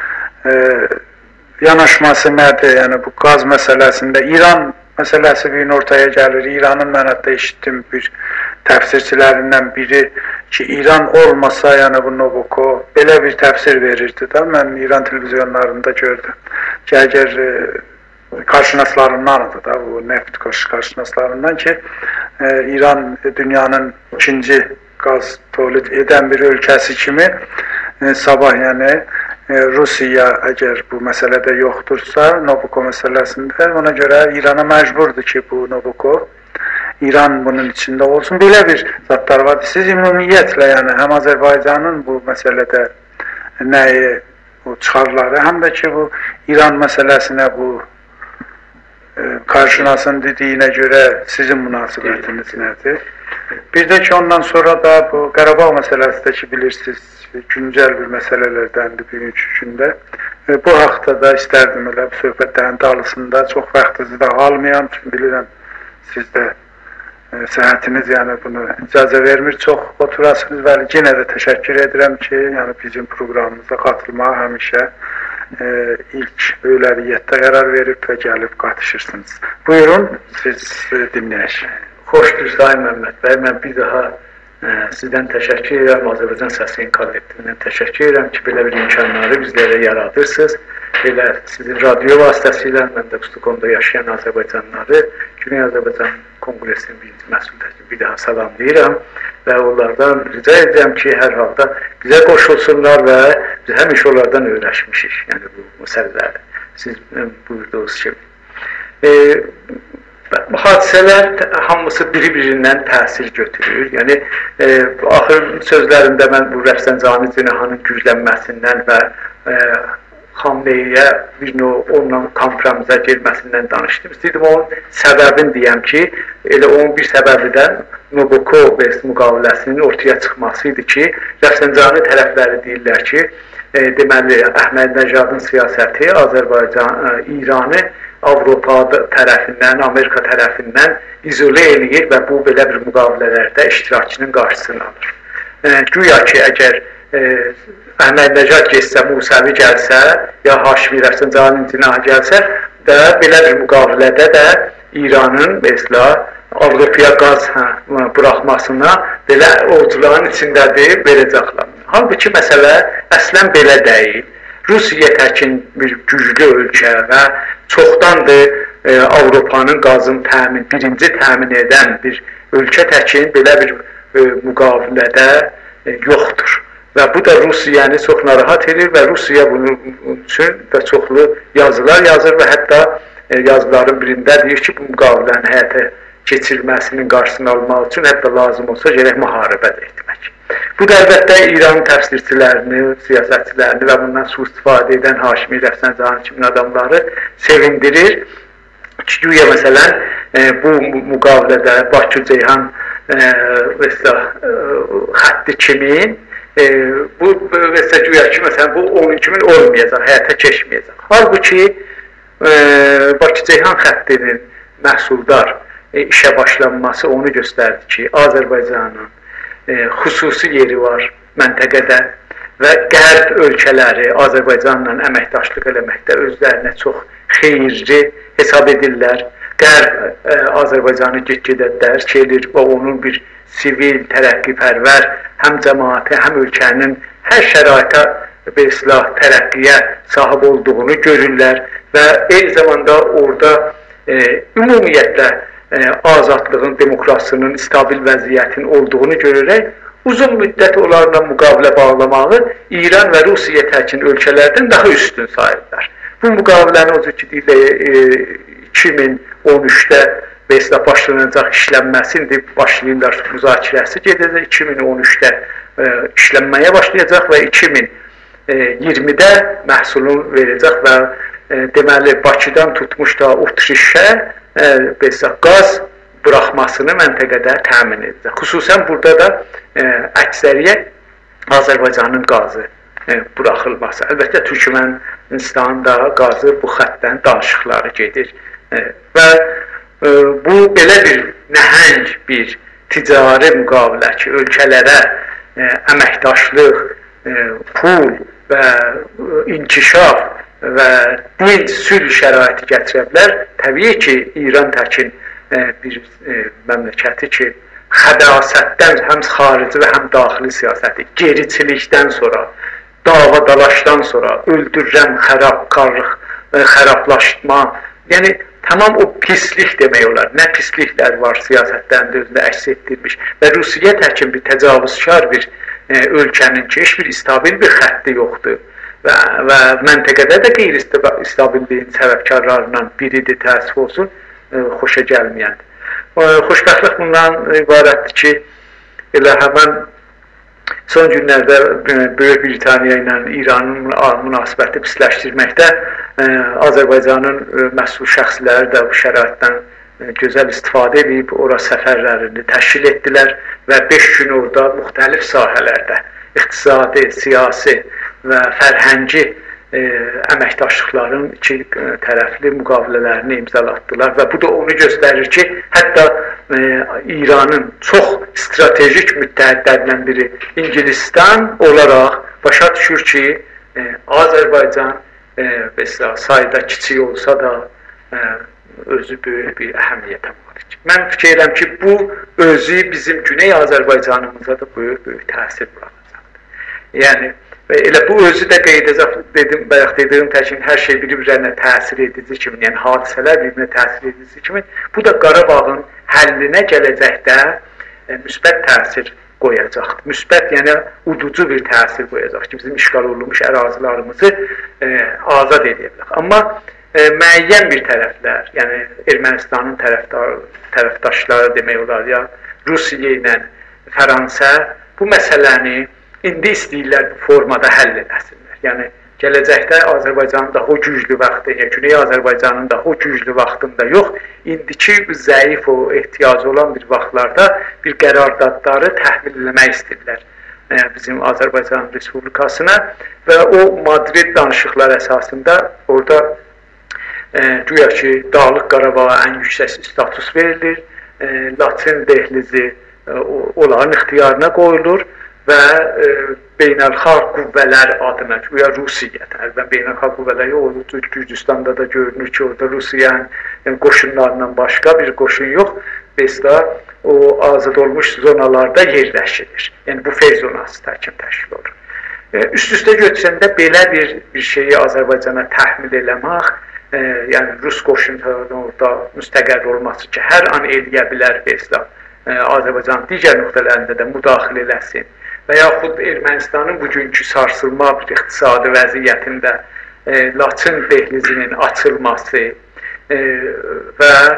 yanaşması nədir? Yəni bu qaz məsələsində İran məsələsi bir ortaya gəlir. İranın mən hətta eşitdim bir təfsirçilərindən biri ki, İran olmasa, yəni bu Nabokko belə bir təfsir verirdi da. Mən İran televizyonlarında gördüm ki, əgər karşınaslarındandır da, bu neft karşınaslarından ki, İran dünyanın ikinci qaz tolid edən bir ölkəsi kimi sabah, yəni Rusiya əgər bu məsələdə yoxdursa, Nabokko məsələsində, ona görə İrana məcburdur ki, bu Nabokko İran bunun içində olsun. Belə bir zatlar var. Siz ümumiyyətlə, yəni həm Azərbaycanın bu məsələdə nəyi, o çıxarları, həm də ki, bu İran məsələsinə bu karşınasın dediyinə görə sizin münasibətiniz nədir? Bir də ki, ondan sonra da bu Qarabağ məsələsi də ki, bilirsiniz, güncəl bir məsələlərdəndir bugünkü gündə. Bu haqda da istərdim elə bu söhbətlərin dalısında çox vaxtınızı da almayam, çünki bilirəm siz də səhətiniz yəni bunu icazə vermir, çox oturasınız və yenə də təşəkkür edirəm ki, yəni bizim proqramımıza qatılmağa həmişə ilk öyləviyyətdə qərar verib və gəlib qatışırsınız. Buyurun, siz dinləyək. Xoşdur Sayın Məmməd bəy, mən bir daha sizdən təşəkkür edirəm, Azərbaycan Səsliyin kollektivindən təşəkkür edirəm ki, belə bir imkanları bizlərə yaradırsınız. Elə sizin radyo vasitəsilə, mən də Stockholmda yaşayan Azərbaycanları Güney Azərbaycan Konqresinin birinci məsuliyyətini bir daha salamlayıram və onlardan rica edirəm ki, hər halda bizə qoşulsunlar və biz həmişə onlardan öyrəşmişik, yəni bu məsələləri. Siz buyurduğunuz kimi. Bu hadisələr hamısı biri-birindən təsir götürür. Yəni, axır sözlərində mən bu Rəfsanjani cinahının güclənməsindən və Xamneyiyə bir növ onunla kompromisə girməsindən danışdım. İstəyirdim onun səbəbini deyəm ki, elə onun bir səbəbi də Nabokko müqaviləsinin ortaya çıxması idi ki, Rəfsanjani tərəfləri deyirlər ki, deməli, Əhmədinəcadın siyasəti Azərbaycan, İranı Avropa tərəfindən, Amerika tərəfindən izolə eləyir və bu belə bir müqavilələrdə iştirakçının qarşısını alır. Güya ki, əgər Əhmədinəcad getsə, Musavi gəlsə, ya Haşimi Rəfsanjani cinahı gəlsə də belə bir müqavilədə də İranın mesela Avropaya qaz buraxmasına belə orduların içindədir, verəcəklər. Halbuki məsələ əslən belə deyil. Rusiya təkin bir güclü ölkə və çoxdandır Avropanın qazın birinci təmin edən bir ölkə təkin belə bir müqavilədə yoxdur. Və bu da Rusiyanı çox narahat edir və Rusiya bunun üçün və çoxlu yazılar yazır və hətta yazıların birində deyir ki, bu müqavilənin həyata keçirilməsinin qarşısını almaq üçün hətta lazım olsa gərək müharibə də etmək. Bu da əlbəttə İran təfsirçilərini, siyasətçilərini və bundan sui-istifadə edən Haşimi Rəfsanjani kimi adamları sevindirir. Güya məsələn bu müqavilədə Bakı-Ceyhan xətti kimi bu güya ki məsələn bu onun kimi olmayacaq, həyata keçməyəcək. Halbuki Bakı-Ceyhan xəttinin məhsuldar işə başlanması onu göstərdi ki, Azərbaycanın xüsusi yeri var məntəqədə və qərb ölkələri Azərbaycanla əməkdaşlıq eləməkdə özlərinə çox xeyirli hesab edirlər. Qərb Azərbaycanı get-gedə dərk edir və onun bir sivil, tərəqqipərvər həm cəmaatı, həm ölkənin hər şəraitə tərəqqiyə sahib olduğunu görürlər və eyni zamanda orada ümumiyyətlə azadlığın, demokrasinin, stabil vəziyyətin olduğunu görərək uzun müddət onlarla müqavilə bağlamağı İran və Rusiya təkin ölkələrdən daha üstün sayırlar. Bu müqavilənin o ki 2013-də başlanacaq işlənməsi, indi başlayırlar müzakirəsi gedəcək, 2013-də işlənməyə başlayacaq və 2020-də məhsulun verəcək və deməli Bakıdan tutmuş da Otrişə qaz buraxmasını məntəqədə təmin edəcək. Xüsusən burada da əksəriyyət Azərbaycanın qazı buraxılması. Əlbəttə Türkmənistanın da qazı bu xəttdən danışıqları gedir və bu belə bir nəhəng bir ticari müqavilə ki, ölkələrə əməkdaşlıq, pul və inkişaf və dil, sülh şəraiti gətirə bilər. Təbii ki, İran təkin bir məmləkəti ki, xədasətdən həm xarici və həm daxili siyasəti, geriçilikdən sonra, dava-dalaşdan sonra, öldürürəm, xərabkarlıq, xərablaşma, yəni tamam o pislik demək olar. Nə pisliklər var siyasətdən də özündə əks etdirmiş və Rusiya təkin bir təcavüzkar bir ölkənin ki, heç bir stabil bir xətti yoxdur. Və məntəqədə də qeyri-stabilliyin səbəbkarlarından biridir, təəssüf olsun, xoşa gəlməyəndir. Xoşbəxtlik bundan ibarətdir ki, elə həmən son günlərdə Böyük Britaniya ilə İranın münasibəti pisləşdirməkdə Azərbaycanın məsul şəxsləri də bu şəraitdən gözəl istifadə edib, ora səfərlərini təşkil etdilər və 5 gün orada müxtəlif sahələrdə iqtisadi, siyasi və fərhəngi əməkdaşlıqların iki tərəfli müqavilələrini imzalatdılar və bu da onu göstərir ki, hətta İranın çox stratejik müttəhidlərindən biri İngilistan olaraq başa düşür ki, Azərbaycan sayda kiçik olsa da özü böyük bir əhəmiyyətə malik. Mən fikir edirəm ki, bu özü bizim Güney Azərbaycanımıza da böyük təsir buraxacaqdır. Yəni, elə bu özü də qeyd edim, bayaq dediyim təkin hər şey bir-birinə təsir edici kimi, yəni hadisələr bir-birinə təsir edici kimi, bu da Qarabağın həllinə gələcəkdə müsbət təsir qoyacaqdır. Müsbət, yəni uducu bir təsir qoyacaq ki, bizim işğal olunmuş ərazilərimizi azad edəcək. Amma müəyyən bir tərəflər, yəni Ermənistanın tərəfdaşları demək olar ya, Rusiya ilə Fransa bu məsələni indi istəyirlər bu formada həll edəsinlər. Yəni gələcəkdə Azərbaycanın daha güclü vaxtı, yəni Güney Azərbaycanın daha güclü vaxtında yox, indiki zəif o ehtiyacı olan bir vaxtlarda bir qərardadları təhvil eləmək istəyirlər bizim Azərbaycan Respublikasına və o Madrid danışıqları əsasında orada güya ki, Dağlıq Qarabağa ən yüksək status verilir, Laçın dehlizi onların ixtiyarına qoyulur və beynəlxalq qüvvələr adına, güya Rusiya, beynəlxalq qüvvələr yox, Gürcüstanda da görünür ki, orada Rusiyanın qoşunlarından başqa bir qoşun yox, bezdə o azad olmuş zonalarda yerləşilir. Yəni, bu fey zonası təşkil olur. Üst-üstə götürsəndə belə bir şeyi Azərbaycana təhmil eləmək, yəni Rus qoşunlarının orada müstəqər olması ki, hər an eləyə bilər bezdə Azərbaycanın digər nöqtələrində də müdaxilə eləsin və yaxud Ermənistanın bugünkü sarsılma bir iqtisadi vəziyyətində Laçın dehlizinin açılması və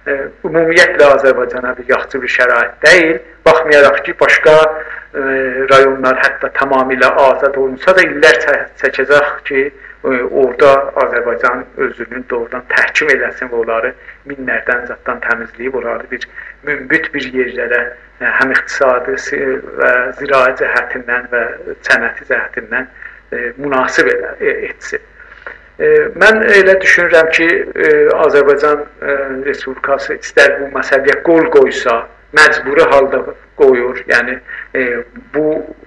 ümumiyyətlə Azərbaycana bir yaxşı bir şərait deyil. Baxmayaraq ki, başqa rayonlar hətta tamamilə azad olunsa da illər çəkəcək ki, orada Azərbaycan özünün doğrudan təhkim eləsin və onları minlərdən zatdan təmizləyib, onları bir münbit bir yerlərə həm iqtisadi və zirai cəhətindən və sənəti cəhətindən münasib etsin. Mən elə düşünürəm ki, Azərbaycan Respublikası istər bu məsələyə qol qoysa, məcburi halda qoyur. Yəni, bu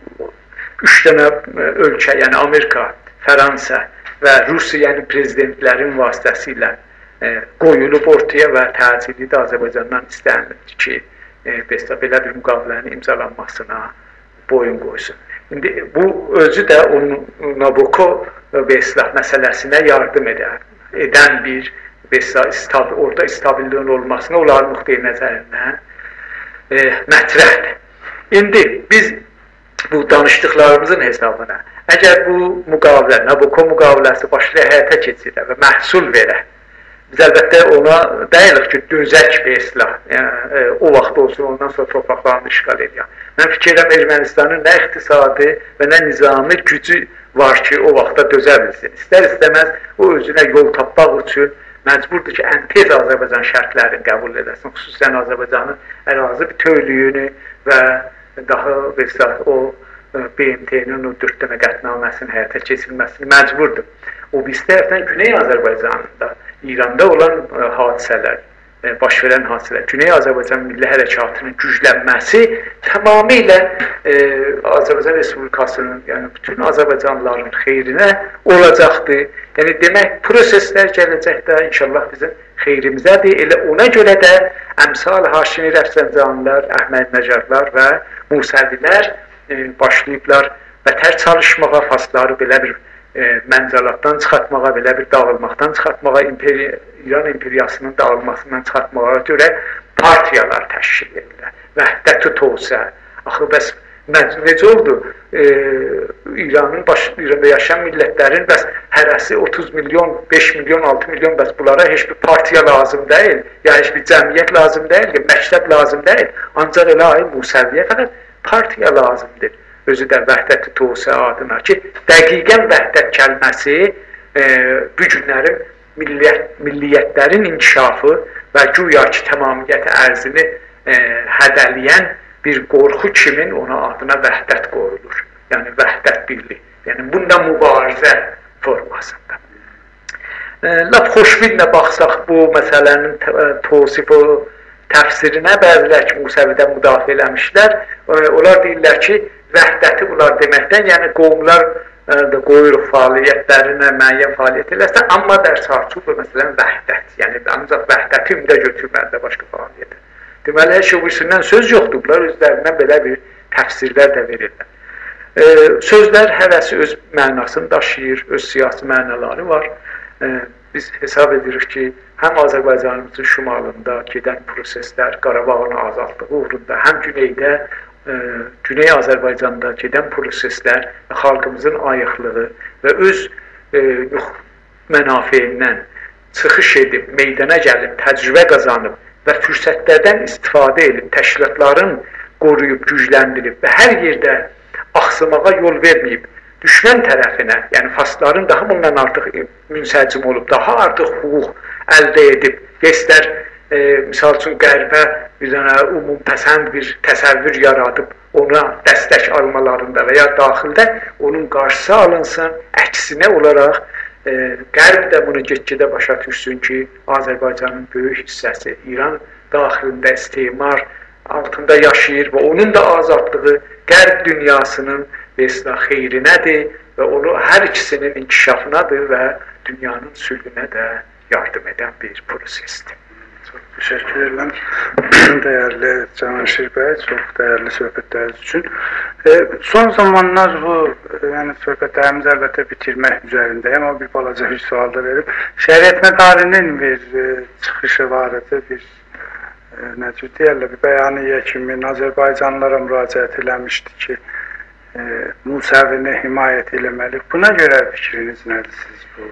3 dənə ölkə, yəni Amerika, Fransa və Rusiyanın prezidentlərin vasitəsilə qoyulub ortaya və təcili də Azərbaycandan istənildi ki, belə bir müqavilənin imzalanmasına boyun qoysun. İndi bu özü də onun Nabucco məsələsinə yardım edən bir orada stabilliyin olmasına onların nöqteyi nəzərindən mətrəhdir. İndi biz bu danışdıqlarımızın hesabına, əgər bu müqavilə, Nabucco müqaviləsi başlayaq həyata keçirək və məhsul verək, biz əlbəttə ona deyilik ki, dözək beslə, yəni, o vaxt olsun, ondan sonra torpaqlarını işgal edir. Mən fikirəm Ermənistanın nə iqtisadi və nə nizami gücü var ki, o vaxtda dözə bilsin. İstər-istəməz o özünə yol tapmaq üçün məcburdur ki, ən tez Azərbaycan şərtlərini qəbul edəsin. Xüsusən Azərbaycanın ərazi bütövlüyünü və daha o BMT-nin o 4 dənə qətnaməsinin həyata keçirilməsini məcburdur. O bir tərəfdən Güney Azərbaycanında, İranda olan hadisələr, baş verən hadisələr, Güney Azərbaycan Milli Hərəkatının güclənməsi tamamilə Azərbaycan Respublikasının, yəni bütün Azərbaycanlıların xeyrinə olacaqdır. Yəni demək, proseslər gələcəkdə inşallah bizim xeyrimizədir. Elə ona görə də əmsal Haşimi Rəfsəncanlılar, Əhməd Nəcərlər və Musəvilər başlayıblar bətər çalışmağa, fasları belə bir mənzəlatdan çıxartmağa, belə bir dağılmaqdan çıxartmağa, İran imperiyasının dağılmasından çıxartmağa görə partiyalar təşkil edirlər. Vəhdəti Tosə. Axı, bəs necə oldu? İranda yaşayan millətlərin bəs hərəsi 30 milyon, 5 milyon, 6 milyon, bəs bunlara heç bir partiya lazım deyil, ya heç bir cəmiyyət lazım deyil, ya məktəb lazım deyil. Ancaq elə Musəviyə fəqət partiya lazımdır. Özü də Vəhdəti Tosə adına ki, dəqiqən vəhdət kəlməsi bu günlərin milliyyətlərin inkişafı və güya ki, tamamiyyət ərzini hədələyən bir qorxu kimin ona adına vəhdət qoyulur. Yəni, vəhdət birliyi. Yəni, bundan mübarizə formasında. Lap xoşbinlə baxsaq bu məsələnin tosifi təfsirinə bəzilər ki, Musəvidə müdafiə eləmişlər. Onlar deyirlər ki, vəhdəti bunlar deməkdən, yəni qovumlar da qoyuruq fəaliyyətlərinə müəyyən fəaliyyət eləsə, amma dərsarçudur məsələn vəhdət. Yəni, ancaq vəhdəti ümdə götürməlidir başqa fəaliyyətə. Deməli, hər şey birisindən söz yoxdur. Bunlar özlərindən belə bir təfsirlər də verirlər. Sözlər həvəsi öz mənasını daşıyır, öz siyasi mənaları var. Biz hesab edirik ki, həm Azərbaycanımızın şimalında gedən proseslər, Qarabağın azadlığı uğrunda, həm güneydə, Güney Azərbaycanda gedən proseslər və xalqımızın ayıqlığı və öz mənafiyindən çıxış edib, meydana gəlib, təcrübə qazanıb və fürsətlərdən istifadə edib, təşkilatların qoruyub, gücləndirib və hər yerdə axsamağa yol verməyib, düşmən tərəfinə, yəni fasların daha bundan artıq münsəcim olub, daha artıq hüquq əldə edib, istər misal üçün qərbə bir dənə umumpəsənd bir təsəvvür yaradıb, ona dəstək almalarında və ya daxildə onun qarşısı alınsın, əksinə olaraq qərb də bunu get-gedə başa düşsün ki, Azərbaycanın böyük hissəsi İran daxilində istimar altında yaşayır və onun da azadlığı qərb dünyasının xeyrinədir və onu hər ikisinin inkişafınadır və dünyanın sülhünə də yardım edən bir prosesdir. Çox təşəkkür edirəm, dəyərli Cavanşir bəy, çox dəyərli söhbətləriniz üçün. Son zamanlar bu, yəni söhbətlərimizi əlbəttə bitirmək üzərindəyəm, amma bir balaca bir sual da verib. Şəriət mədarinin bir çıxışı var idi, bir necə deyərlər, bir bəyaniyyə kimi Azərbaycanlılara müraciət eləmişdi ki, Musəvini himayət eləməli. Buna görə fikriniz nədir siz bu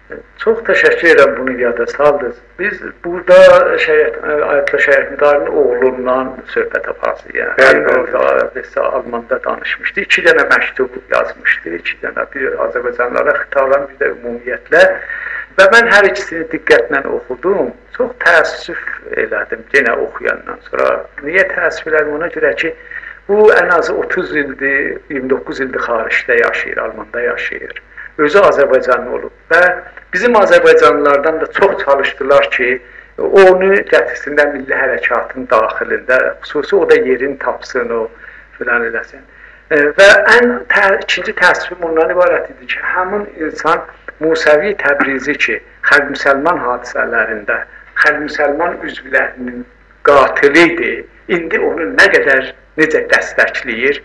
Çox təşəkkür edirəm bunu yada saldınız. Biz burada Ayətullah Şəyət Müdarinin oğlundan söhbət aparsın. Yəni, orada Almanda danışmışdı. 2 dənə məktub yazmışdı. 2 dənə, bir Azərbaycanlılara xitaban, bir də ümumiyyətlə. Və mən hər ikisini diqqətlə oxudum. Çox təəssüf elədim yenə oxuyandan sonra. Niyə təəssüf elədim? Ona görə ki, bu ən azı 30 ildir, 29 ildir xaricdə yaşayır, Almanda yaşayır. Özü Azərbaycanlı olub və bizim Azərbaycanlılardan da çox çalışdılar ki, onu gətirsinlər milli hərəkatın daxilində, xüsusi o da yerini tapsın, o filan eləsin. Və ikinci təəssüfüm ondan ibarət idi ki, həmin insan Musavi Təbrizi ki, Xəlq Müsəlman hadisələrində Xəlq Müsəlman üzvlərinin qatili idi, indi onu nə qədər necə dəstəkləyir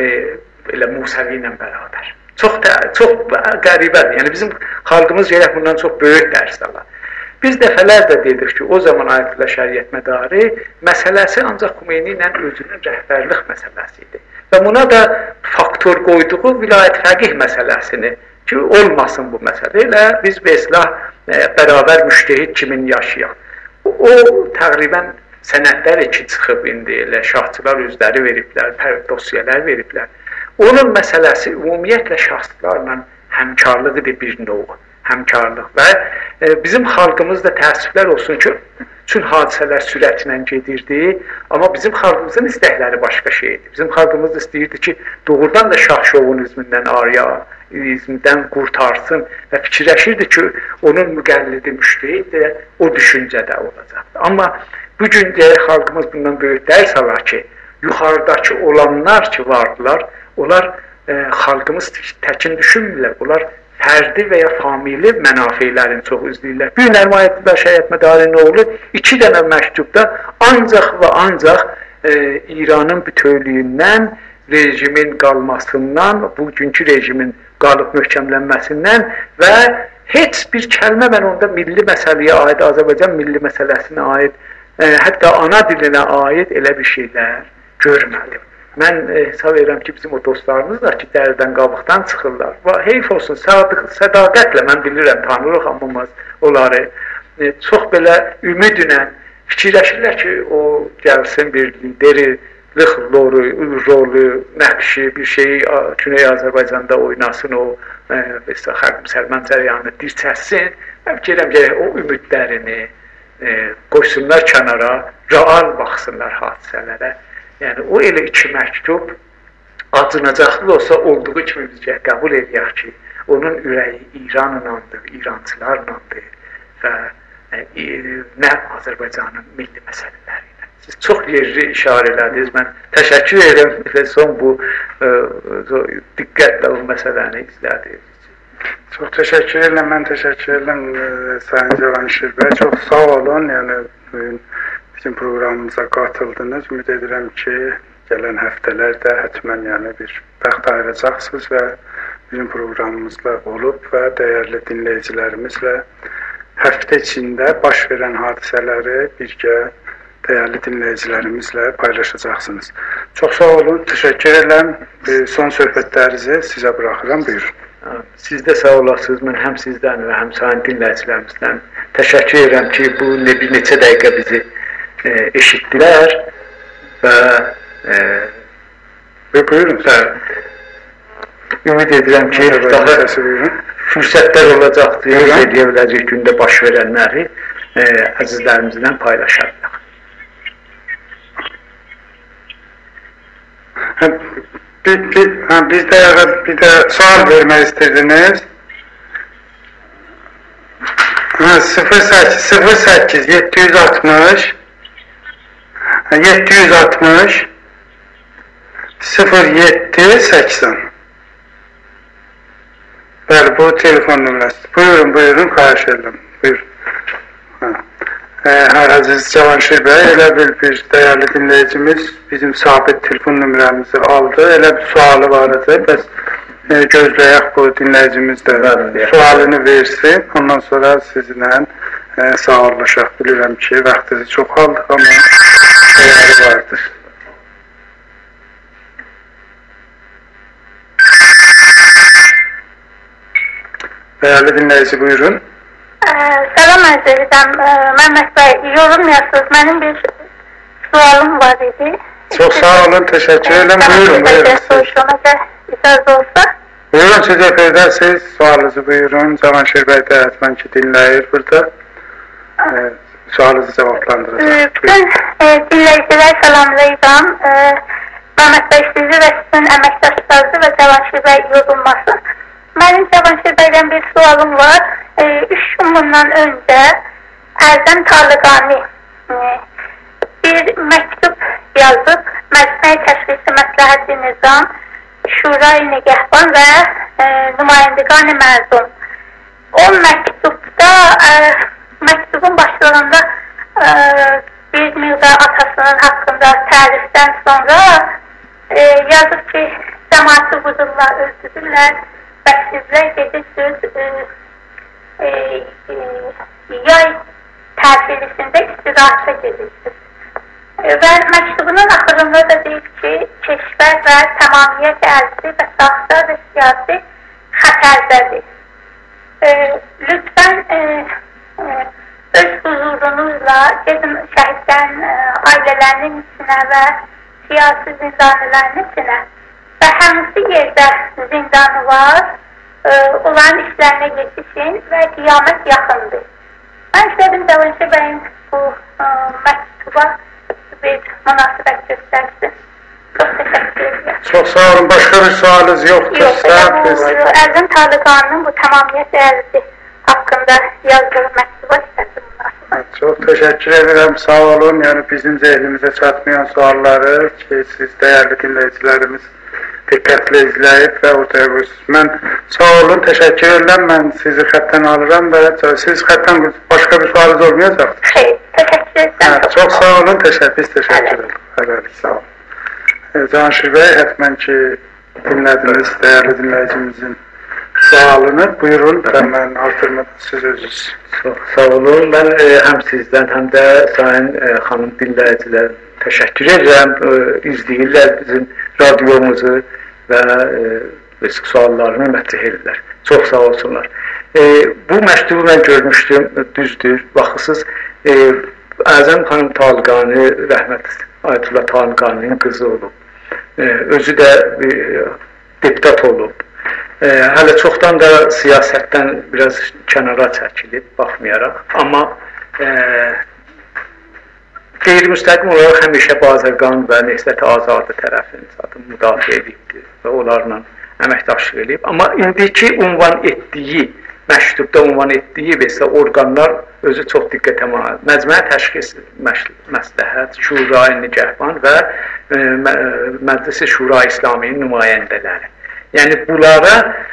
elə Musavi ilə bərabər. Çox qəribədir. Yəni bizim xalqımız gərək bundan çox böyük dərs alır. Biz dəfələrlə dedik ki, o zaman Ayətullah Şəriət Mədari məsələsi ancaq Xümeyni ilə özünün rəhbərlik məsələsi idi. Və buna da faktor qoyduğu vilayət fəqih məsələsini ki, olmasın bu məsələ. Elə biz Beslah bərabər müştehid kimin yaşayaq. O təqribən sənədlər ki çıxıb indi elə şahçılar özləri veriblər, dosyalar veriblər. Onun məsələsi ümumiyyətlə şahslarla həmkarlıq idi bir növ, həmkarlıq və bizim xalqımız da təəssüflər olsun ki, bütün hadisələr sürətlə gedirdi, amma bizim xalqımızın istəkləri başqa şeydir. Bizim xalqımız da istəyirdi ki, doğrudan da şah şovinizmindən, aryaizmdən qurtarsın və fikirləşirdi ki, onun müqəllidi müştehid də o düşüncədə olacaqdır. Amma bugün xalqımız bundan böyük dərs alır ki, yuxarıdakı olanlar ki vardılar, onlar xalqımız təkin düşünmürlər. Onlar fərdi və ya famili mənafeylərini çox izləyirlər. Bir gün Ayətullah Şəyət Mədarinin oğlu 2 dənə məktubda ancaq və ancaq İranın bütövlüyündən, rejimin qalmasından, bugünkü rejimin qalıb möhkəmlənməsindən və heç bir kəlmə mən onda milli məsələyə aid, Azərbaycan milli məsələsinə aid, hətta ana dilinə aid elə bir şeylər görmədim. Mən hesab edirəm ki, bizim o dostlarımız var ki, dəridən qabıqdan çıxırlar. Heyf olsun, sədaqətlə mən bilirəm, tanırıq hamımız onları. Çox belə ümidlə fikirləşirlər ki, o gəlsin bir liderilik rolu, nəqşi, bir şeyi Güney Azərbaycanda oynasın, o Xalq Müsəlman cərəyanını dirçəsin. Mən fikirəm ki, o ümidlərini qoysunlar kənara, real baxsınlar hadisələrə. Yəni, o elə 2 məktub acınacaqlı olsa olduğu kimi bizcə qəbul edək ki, onun ürəyi İranlandır, İrancılarlandır və nə Azərbaycanın milli məsələləri ilə. Siz çox yerli işarə elədiniz, mən təşəkkür edirəm, son bu diqqətlə bu məsələni izlədiniz. Çox təşəkkür edirəm, mən təşəkkür edirəm Sayın Cavanşir bəy, çox sağ olun, yəni bizim proqramımıza qatıldınız. Ümid edirəm ki, gələn həftələrdə həttəmən bir bəxt ayıracaqsınız və bizim proqramımızla olub və dəyərli dinləyicilərimizlə həftə içində baş verən hadisələri birgə dəyərli dinləyicilərimizlə paylaşacaqsınız. Çox sağ olun, təşəkkür edirəm. Son söhbətlərinizi sizə buraxıram, buyurun. Siz də sağ olasınız, mən həm sizdən və həm sayın dinləyicilərimizdən təşəkkür edirəm ki, bu bir neçə dəqiqə bizi eşitdilər və buyurun. Ümid edirəm ki, daha fürsətlər olacaqdır, edə biləcək gündə baş verənləri əzizlərimizlə paylaşarıq. Bir də sual vermək istədiniz. 08 760 07 80. Bəli, bu telefon nömrəsidir. Buyurun, xahiş edirəm. Buyurun. Əziz Cavanşir bəy, elə bir dəyərli dinləyicimiz bizim sabit telefon nömrəmizi aldı. Elə bir sualı var idi. Bəs gözləyək bu dinləyicimiz də sualını versin. Ondan sonra sizinlə sağollaşaq. Bilirəm ki, vaxtınızı çox aldıq, amma dəyəri vardır. Değerli dinleyici, buyurun. Salam əzizəm, Məhəmməd bəy, yorulmayasınız. Mənim bir sualım var idi. Çok sağ olun, teşekkür ederim. Buyurun, buyurun. İcazə olsa. Buyurun, siz efendim, sualınızı buyurun. Cavanşir Bey de etmen ki dinleyir burada. Sualınızı cevaplandıracağım. Bütün dinləyicilər salamlayıram. Məhəmməd bəy sizi və sizin əməkdaşlarınızı və Cavanşir bəy yorulmasın. Mənim Cavanşir bəydən bir sualım var. 3 gün bundan öncə Ərzəm Taliqani bir məktub yazıb Məcmuə Təşxisi Məsləhəti Nizam, Şura-i Nigahban və Nümayəndəqan-ı Mərzum. O məktubda, məktubun başlığında bir miqdar atasının haqqında tərifdən sonra yazıb ki, cəmaatı qudurlar, öldürürlər və sizlər gedirsiniz yay təsilisində istirahətə gedirsiniz. Və məktubunun axırında da deyib ki, keşfər və tamamiyyət ərzi və saxta və siyasi xətərdədir. Lütfən öz huzurunuzla gedin şəhidlərin ailələrinin içinə və siyasi zindanələrin içinə və həmisi yerdə zindanı var, onların işlərinə yetişin və qiyamət yaxındır. Mən istədim Cavanşir bəyin bu məktuba bir münasibət göstərsin. Çox təşəkkür edirəm. Çok sağ olun. Başka bir sualınız yoktur. Yox, Ərzəm Taliqanının bu tamamiyyət ərzi haqqında yazdığı məktuba istədim münasibət. Çok teşekkür ederim. Sağ olun. Yani bizim zihnimize çatmayan sualları ki siz değerli dinleyicilerimiz dikkatli izleyip ve ortaya koyuyorsunuz. Ben sağ olun. Teşekkür ederim. Ben sizi xətdən alıram ve siz xətdən başka bir sualınız olmayacak. Xeyr, teşekkür ederim. Evet, çok sağ olun. Teşekkür ederim. Evet, sağ olun. Cavanşir Bey, hətmən ki dinlediniz değerli dinleyicimizin sualını. Buyurun, ben artırmadan siz özünüz. Sağ olun. Ben hem sizden hem de sayın hanım dinleyiciler teşekkür ederim. İzleyirler bizim radyomuzu ve suallarını mətrah edirlər. Çox sağ olsunlar. Bu məktubu mən görmüşdüm, düzdür. Baxısız, Ərzəm xanım Taliqani, rəhmət Ayətullah Taliqaninin qızı olub. Özü də deputat olub. Hələ çoxdan da siyasətdən biraz kənara çəkilib, baxmayaraq. Amma qeyri-müstəqim olaraq həmişə Bazərqan və Neslət Azadə tərəfini müdafiə edibdir və onlarla əməkdaşlıq edib. Amma indiki ünvan etdiyi, məktubda ünvan etdiyi və orqanlar özü çox diqqətə alınır. Məcmuə Təşxisi Məsləhət, Şura-i Nigahban və Məclis-i Şura İslamiyin nümayəndələri. Yəni bunlara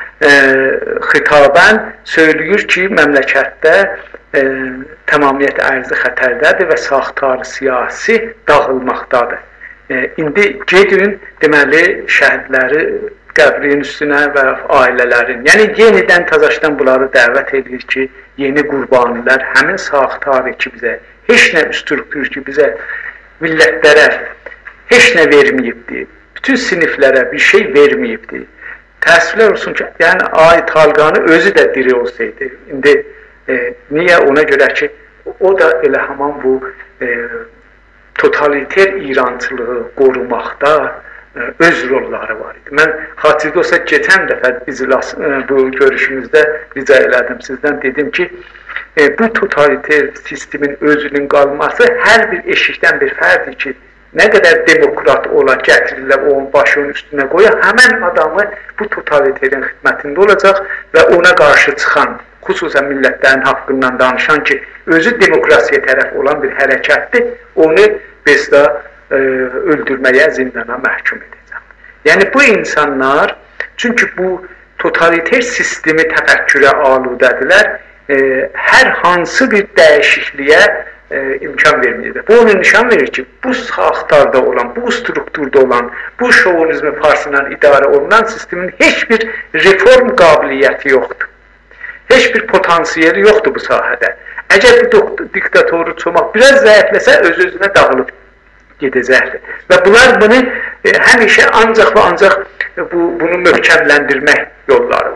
xitabən söyləyir ki, məmləkətdə tamamiyyət ərzi xətərdədir və saxtar siyasi dağılmaqdadır. İndi gedin, deməli, şəhidləri qəbrin üstünə və ailələrin, yəni yenidən təzaşdan bunları dəvət edir ki, yeni qurbanilər, həmin saxtar ki bizə, heç nə struktur ki bizə, millətlərə heç nə verməyibdir, bütün siniflərə bir şey verməyibdir. Təəssüflər olsun ki, yəni Taliqani özü də diri olsaydı, indi niyə ona görə ki, o da elə haman bu totaliter İrançılığı qorumaqda öz rolları var idi. Mən xatirdə olsa keçən dəfə bu görüşümüzdə rica elədim sizdən, dedim ki, bu totaliter sistemin özünün qalması hər bir eşikdən bir fərdir ki, nə qədər demokrat ola, gətirirlər, onun başının üstünə qoya, həmən adamı bu totaliterin xidmətində olacaq və ona qarşı çıxan, xüsusən millətlərin haqqından danışan ki, özü demokrasiya tərəf olan bir hərəkətdir, onu bizdə öldürməyə, zindana məhkum edəcək. Yəni bu insanlar, çünki bu totaliter sistemi təfəkkürə aludədirlər, hər hansı bir dəyişikliyə imkan verməyəcək. Bu onun nişan verir ki, bu saxtarda olan, bu strukturda olan, bu şovinizmi farsından idarə olunan sistemin heç bir reform qabiliyyəti yoxdur. Heç bir potansiyeli yoxdur bu sahədə. Əgər bu diktatoru çomaq biraz zəifləsə, öz-özünə dağılıb gedəcəkdir. Və bunlar bunu həmişə ancaq və ancaq bunu möhkəmləndirmək yolları var.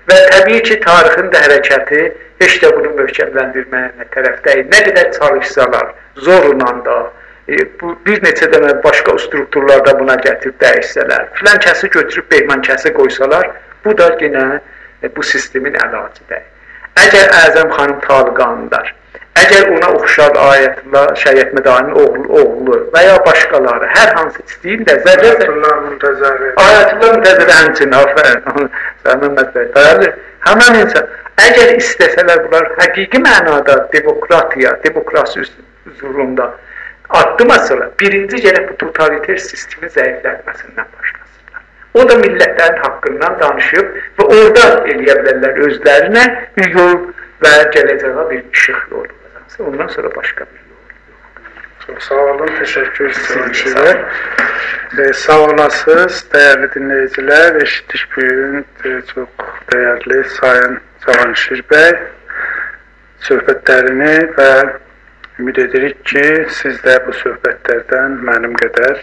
və təbii ki, tarixin də hərəkəti heç də bunu möhkəmləndirməyə tərəf deyil. Nə qədər çalışsalar, zorla da, bir neçə dənə başqa strukturlarda buna gətirib dəyişsələr, filan kəsi götürüb Behman kəsi qoysalar, bu da yenə bu sistemin əlacı deyil. Əgər Əzəm xanım Talıqanlılar, əgər ona oxşar Ayətullah Şəriət Mədaninin oğlu və ya başqaları hər hansı istəyirlər, Ayətullah Müntəzəri, həmçinin, afərin, Məhəmməd bəy, dayanır, həmən insan, əgər istəsələr bunlar həqiqi mənada demokrasi huzurunda addımlasalar, birinci gələk bu totaliter sistemin zəiflənməsindən başlasınlar. O da millətlərin haqqından danışıb və orada eləyə bilərlər özlərinə bir yol və gələcəyə bir işıq yolu. Ondan sonra başqa bir yol. Çox sağ olun, təşəkkür edirəm sizə. Sağ olasınız, dəyərli dinləyicilər. Eşitdik bugün çox dəyərli Sayın Cavanşir bəy söhbətlərini və ümid edirik ki, siz də bu söhbətlərdən mənim qədər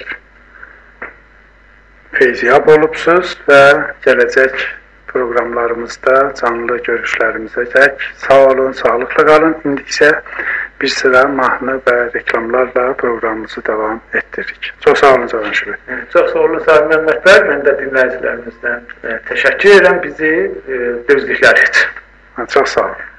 feyziyab olubsuz və gələcək proqramlarımızda canlı görüşlərimizə dək sağ olun, sağlıqla qalın. İndi isə bir sıra mahnı və reklamlarla proqramımızı davam etdiririk. Çox sağ olun Cavanşir bəy. Çox sağ olun Sayın Məmməd bəy. Mən də dinləyicilərimizdən təşəkkür edirəm bizi gözdükləri üçün. Çox sağ olun.